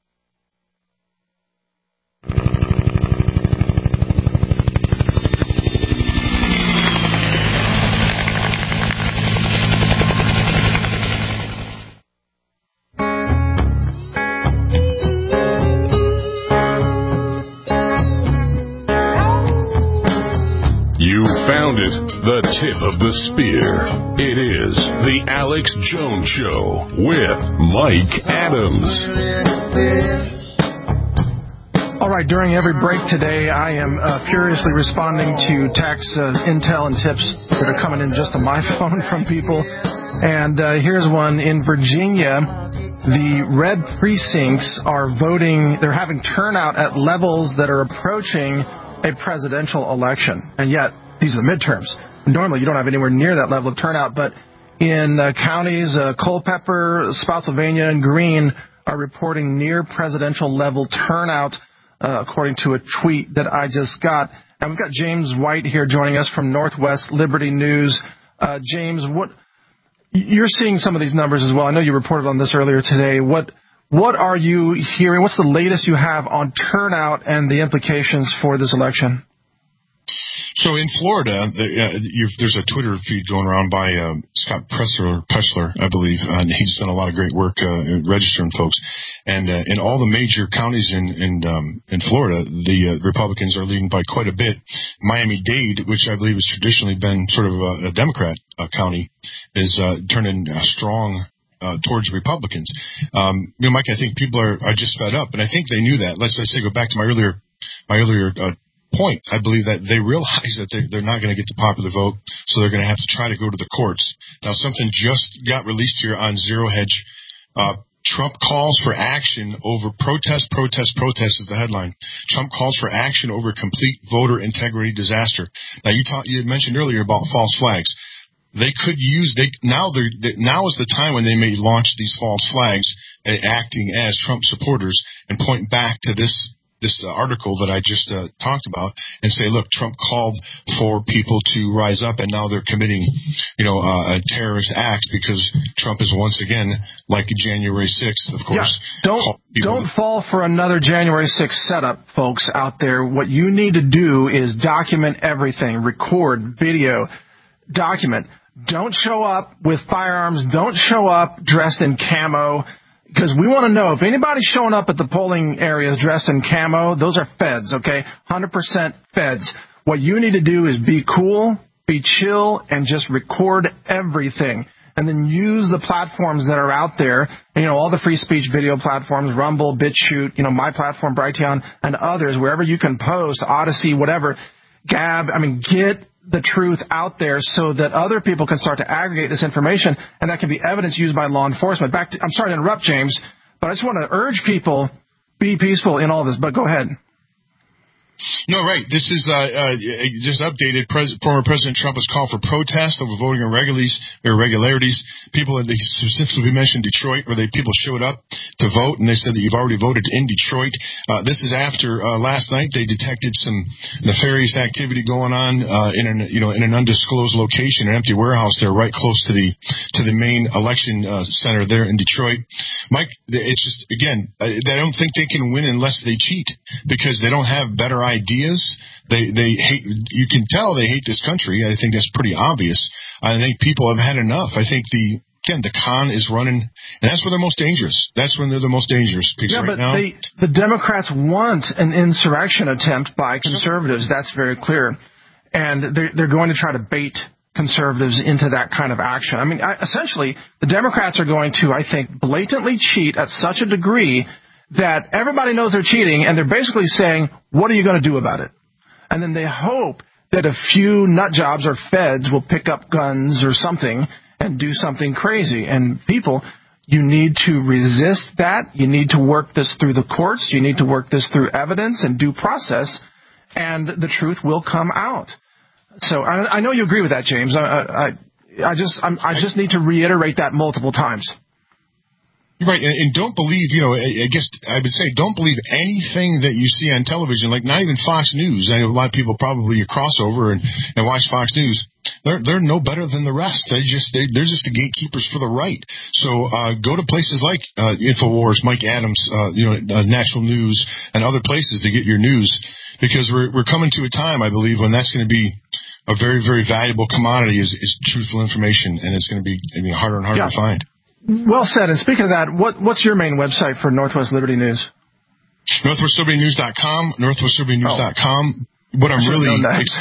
S6: You found it, the tip of the spear. It is the Alex Jones Show with Mike Adams.
S8: All right, during every break today, I am uh, furiously responding to tax uh, intel and tips that are coming in just on my phone from people. And uh, here's one. In Virginia, the red precincts are voting, they're having turnout at levels that are approaching a presidential election. And yet, these are the midterms. Normally, you don't have anywhere near that level of turnout, but in uh, counties, uh, Culpeper, Spotsylvania, and Greene are reporting near presidential level turnout, uh, according to a tweet that I just got. And we've got James White here joining us from Northwest Liberty News. Uh, James, what you're seeing some of these numbers as well. I know you reported on this earlier today. What What are you hearing? What's the latest you have on turnout and the implications for this election?
S20: So in Florida, uh, you've, there's a Twitter feed going around by uh, Scott Pressler, Pressler, I believe, and he's done a lot of great work uh, registering folks. And uh, in all the major counties in in, um, in Florida, the uh, Republicans are leading by quite a bit. Miami-Dade, which I believe has traditionally been sort of a, a Democrat uh, county, is uh, turning uh, strong Uh, towards Republicans. Um, you know, Mike, I think people are, are just fed up, and I think they knew that. Let's, let's say go back to my earlier, my earlier uh, point. I believe that they realize that they're, they're not going to get the popular vote, so they're going to have to try to go to the courts. Now, something just got released here on Zero Hedge. Uh, Trump calls for action over protest, protest, protest is the headline. Trump calls for action over complete voter integrity disaster. Now, you talk, you mentioned earlier about false flags. They could use they now. They're, they, now is the time when they may launch these false flags, uh, acting as Trump supporters, and point back to this this uh, article that I just uh, talked about, and say, look, Trump called for people to rise up, and now they're committing, you know, uh, a terrorist act because Trump is once again, like January sixth, of course.
S8: Yeah, don't don't fall for another January sixth setup, folks out there. What you need to do is document everything, record, video, document. Don't show up with firearms. Don't show up dressed in camo. Because we want to know if anybody's showing up at the polling areas dressed in camo, those are feds, okay? one hundred percent feds. What you need to do is be cool, be chill, and just record everything. And then use the platforms that are out there, you know, all the free speech video platforms, Rumble, BitChute, you know, my platform, Brighteon, and others, wherever you can post, Odyssey, whatever, Gab. I mean, get the truth out there so that other people can start to aggregate this information, and that can be evidence used by law enforcement. Back to, I'm sorry to interrupt, James, but I just want to urge people, be peaceful in all this, but go ahead.
S20: No, right. This is uh, uh, just updated. Pres- former President Trump has called for protest over voting irregularities. irregularities. People, they specifically mentioned Detroit, where they people showed up to vote, and they said that you've already voted in Detroit. Uh, this is after uh, last night they detected some nefarious activity going on uh, in an you know in an undisclosed location, an empty warehouse there, right close to the to the main election uh, center there in Detroit. Mike, it's just again, I don't think they can win unless they cheat because they don't have better ideas. They they hate. You can tell they hate this country. I think that's pretty obvious. I think people have had enough. I think the again the con is running, and that's where they're most dangerous. That's when they're the most dangerous.
S8: Yeah,
S20: right
S8: but
S20: now.
S8: They, the Democrats want an insurrection attempt by conservatives. That's very clear, and they're they're going to try to bait conservatives into that kind of action. I mean, I, essentially, the Democrats are going to, I think, blatantly cheat at such a degree that everybody knows they're cheating, and they're basically saying, what are you going to do about it? And then they hope that a few nut jobs or feds will pick up guns or something and do something crazy. And people, you need to resist that. You need to work this through the courts. You need to work this through evidence and due process, and the truth will come out. So I, I know you agree with that, James. I, I, I just I'm, I just need to reiterate that multiple times.
S20: Right, and, and don't believe, you know, I, I guess I would say don't believe anything that you see on television, like not even Fox News. I know a lot of people probably cross over and, and watch Fox News. They're they're no better than the rest. They just they, they're just the gatekeepers for the right. So uh, go to places like uh, Infowars, Mike Adams, uh, you know, uh, National News, and other places to get your news, because we're we're coming to a time, I believe, when that's going to be a very very valuable commodity is, is truthful information, and it's going to be I mean, harder and harder
S8: yeah.
S20: to find.
S8: Well said. And speaking of that, what, what's your main website for Northwest Liberty News?
S20: Northwest Liberty News dot com, Northwest Liberty News dot com. Oh. What I'm really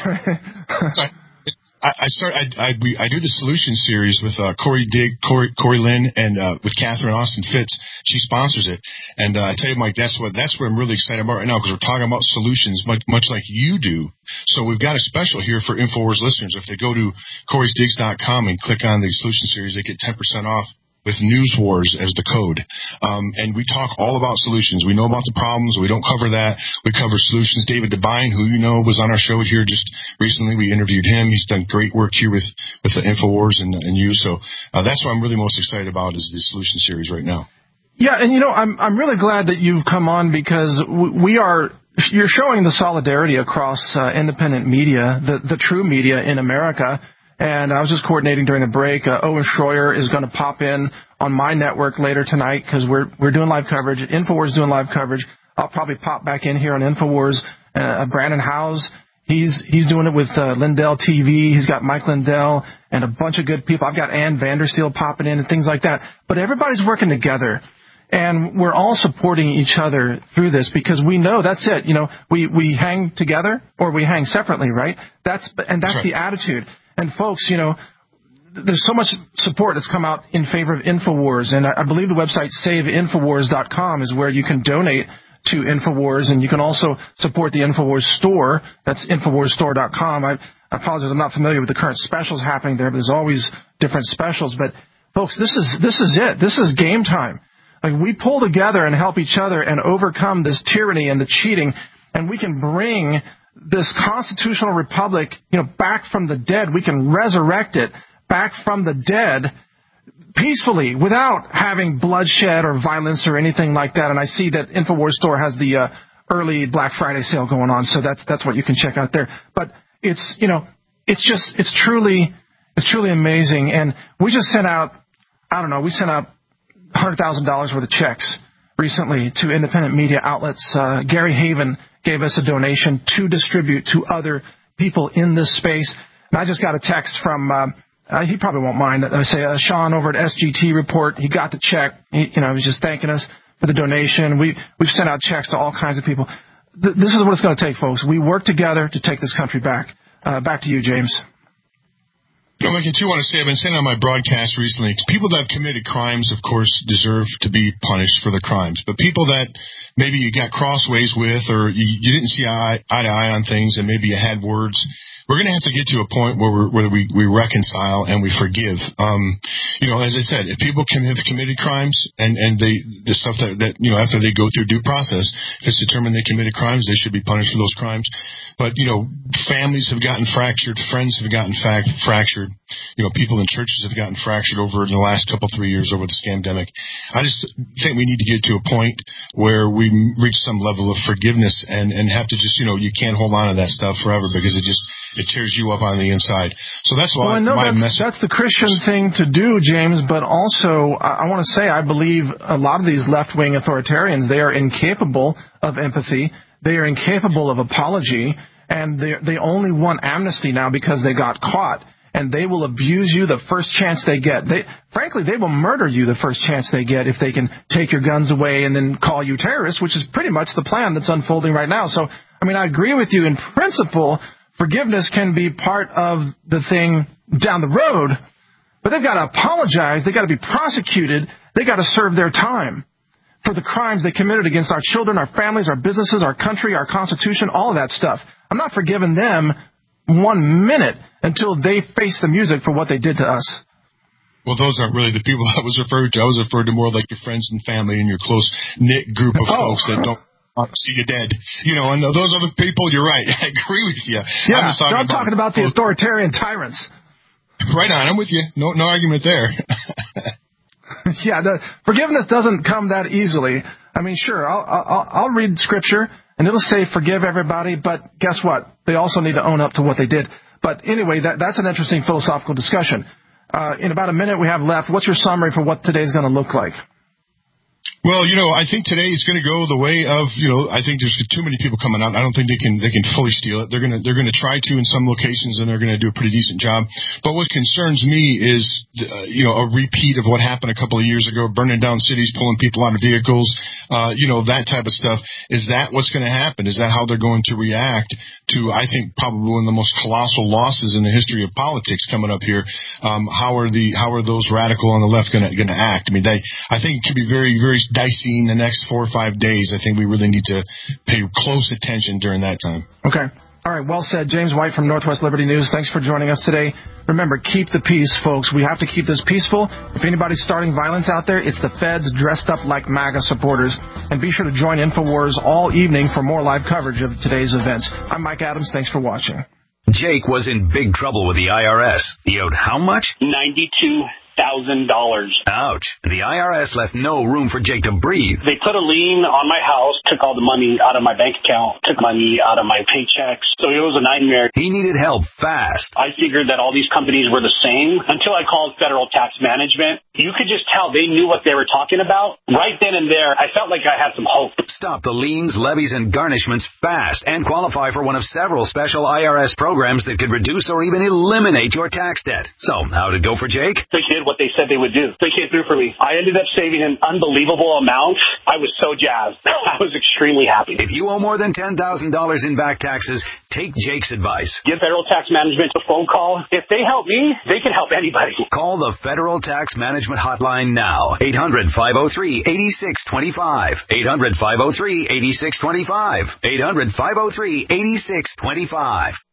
S20: I, I start. I, I, we, I do the solution series with uh, Corey Dig, Corey, Corey Lynn, and uh, with Catherine Austin Fitz. She sponsors it, and uh, I tell you, Mike, that's what that's what I'm really excited about right now, because we're talking about solutions, much, much like you do. So we've got a special here for Infowars listeners. If they go to Corey Digs dot com and click on the solution series, they get ten percent off with News Wars as the code. Um, and we talk all about solutions. We know about the problems. We don't cover that. We cover solutions. David Devine, who you know was on our show here just recently, we interviewed him. He's done great work here with, with the Infowars and, and you. So uh, that's what I'm really most excited about is the solution series right now.
S8: Yeah, and you know, I'm I'm really glad that you've come on, because we are you're showing the solidarity across uh, independent media, the the true media in America. And I was just coordinating during the break. Uh, Owen Schroyer is going to pop in on my network later tonight, because we're we're doing live coverage. Infowars doing live coverage. I'll probably pop back in here on Infowars. Uh, Brandon Howes, he's he's doing it with uh, Lindell T V. He's got Mike Lindell and a bunch of good people. I've got Ann Vandersteel popping in and things like that. But everybody's working together, and we're all supporting each other through this, because we know that's it. You know, we we hang together or we hang separately, right? That's and that's, that's right. The attitude. And folks, you know, there's so much support that's come out in favor of Infowars, and I believe the website save infowars dot com is where you can donate to InfoWars, and you can also support the InfoWars store. That's Infowars Store dot com. I, I apologize, I'm not familiar with the current specials happening there, but there's always different specials. But, folks, this is this is it. This is game time. Like, we pull together and help each other and overcome this tyranny and the cheating, and we can bring this constitutional republic, you know, back from the dead. We can resurrect it back from the dead peacefully without having bloodshed or violence or anything like that. And I see that InfoWars Store has the uh, early Black Friday sale going on, so that's that's what you can check out there. But it's, you know, it's just, it's truly, it's truly amazing. And we just sent out, I don't know, we sent out one hundred thousand dollars worth of checks recently to independent media outlets. Uh, Gary Haven gave us a donation to distribute to other people in this space. And I just got a text from, uh, uh, he probably won't mind, I say, uh, Sean over at S G T Report. He got the check. He, you know, he was just thanking us for the donation. We, we've sent out checks to all kinds of people. Th- this is what it's going to take, folks. We work together to take this country back. Uh, back to you, James.
S20: You know, Mike, I do want to say, I've been saying on my broadcast recently, people that have committed crimes, of course, deserve to be punished for their crimes. But people that maybe you got crossways with, or you, you didn't see eye, eye to eye on things, and maybe you had words, we're going to have to get to a point where, we're, where we, we reconcile and we forgive. Um, you know, as I said, if people can have committed crimes and, and they, the stuff that, that, you know, after they go through due process, if it's determined they committed crimes, they should be punished for those crimes. But, you know, families have gotten fractured, friends have gotten fact, fractured. You know, people in churches have gotten fractured over in the last couple, three years over the scamdemic. I just think we need to get to a point where we reach some level of forgiveness and, and have to just, you know, you can't hold on to that stuff forever because it just, it tears you up on the inside. So that's why
S8: well, I know
S20: my
S8: that's,
S20: message.
S8: That's the Christian thing to do, James, but also I, I want to say I believe a lot of these left-wing authoritarians, they are incapable of empathy. They are incapable of apology, and they they only want amnesty now because they got caught. And they will abuse you the first chance they get. They, frankly, they will murder you the first chance they get if they can take your guns away and then call you terrorists, which is pretty much the plan that's unfolding right now. So, I mean, I agree with you in principle. Forgiveness can be part of the thing down the road, but they've got to apologize. They've got to be prosecuted. They've got to serve their time for the crimes they committed against our children, our families, our businesses, our country, our Constitution, all of that stuff. I'm not forgiving them one minute until they face the music for what they did to us.
S20: Well, those aren't really the people I was referring to. I was referring to more like your friends and family and your close-knit group of oh. folks that don't want to see you dead. You know, and those other people, you're right. I agree with you.
S8: Yeah,
S20: I'm, talking,
S8: I'm
S20: about,
S8: talking about the authoritarian tyrants.
S20: Right on. I'm with you. No, no argument there.
S8: Yeah, the forgiveness doesn't come that easily. I mean, sure, I'll, I'll, I'll read Scripture, and it'll say forgive everybody, but guess what? They also need to own up to what they did. But anyway, that, that's an interesting philosophical discussion. Uh, in about a minute we have left, what's your summary for what today's going to look like?
S20: Well, you know, I think today is going to go the way of, you know, I think there's too many people coming out. I don't think they can they can fully steal it. They're going to they're going to try to in some locations, and they're going to do a pretty decent job. But what concerns me is, uh, you know, a repeat of what happened a couple of years ago, burning down cities, pulling people out of vehicles, uh, you know, that type of stuff. Is that what's going to happen? Is that how they're going to react to, I think, probably one of the most colossal losses in the history of politics coming up here? Um, how are the how are those radical on the left going to going to act? I mean, they I think it could be very very dicey in the next four or five days. I think we really need to pay close attention during that time.
S8: Okay. All right. Well said. James White from Northwest Liberty News. Thanks for joining us today. Remember, keep the peace, folks. We have to keep this peaceful. If anybody's starting violence out there, it's the feds dressed up like MAGA supporters. And be sure to join InfoWars all evening for more live coverage of today's events. I'm Mike Adams. Thanks for watching.
S15: Jake was in big trouble with the I R S. He owed how much?
S16: ninety-two thousand dollars.
S15: Ouch. The I R S left no room for Jake to breathe.
S16: They put a lien on my house, took all the money out of my bank account, took money out of my paychecks. So it was a nightmare.
S15: He needed help fast.
S16: I figured that all these companies were the same until I called Federal Tax Management. You could just tell they knew what they were talking about. Right then and there, I felt like I had some hope.
S15: Stop the liens, levies, and garnishments fast and qualify for one of several special I R S programs that could reduce or even eliminate your tax debt. So, how'd it go for Jake?
S16: The kid what they said they would do. They came through for me. I ended up saving an unbelievable amount. I was so jazzed. I was extremely happy.
S15: If you owe more than ten thousand dollars in back taxes, take Jake's advice.
S16: Give Federal Tax Management a phone call. If they help me, they can help anybody.
S15: Call the Federal Tax Management Hotline now. eight hundred, five oh three, eight six two five. eight hundred, five oh three, eight six two five. eight hundred, five oh three, eight six two five.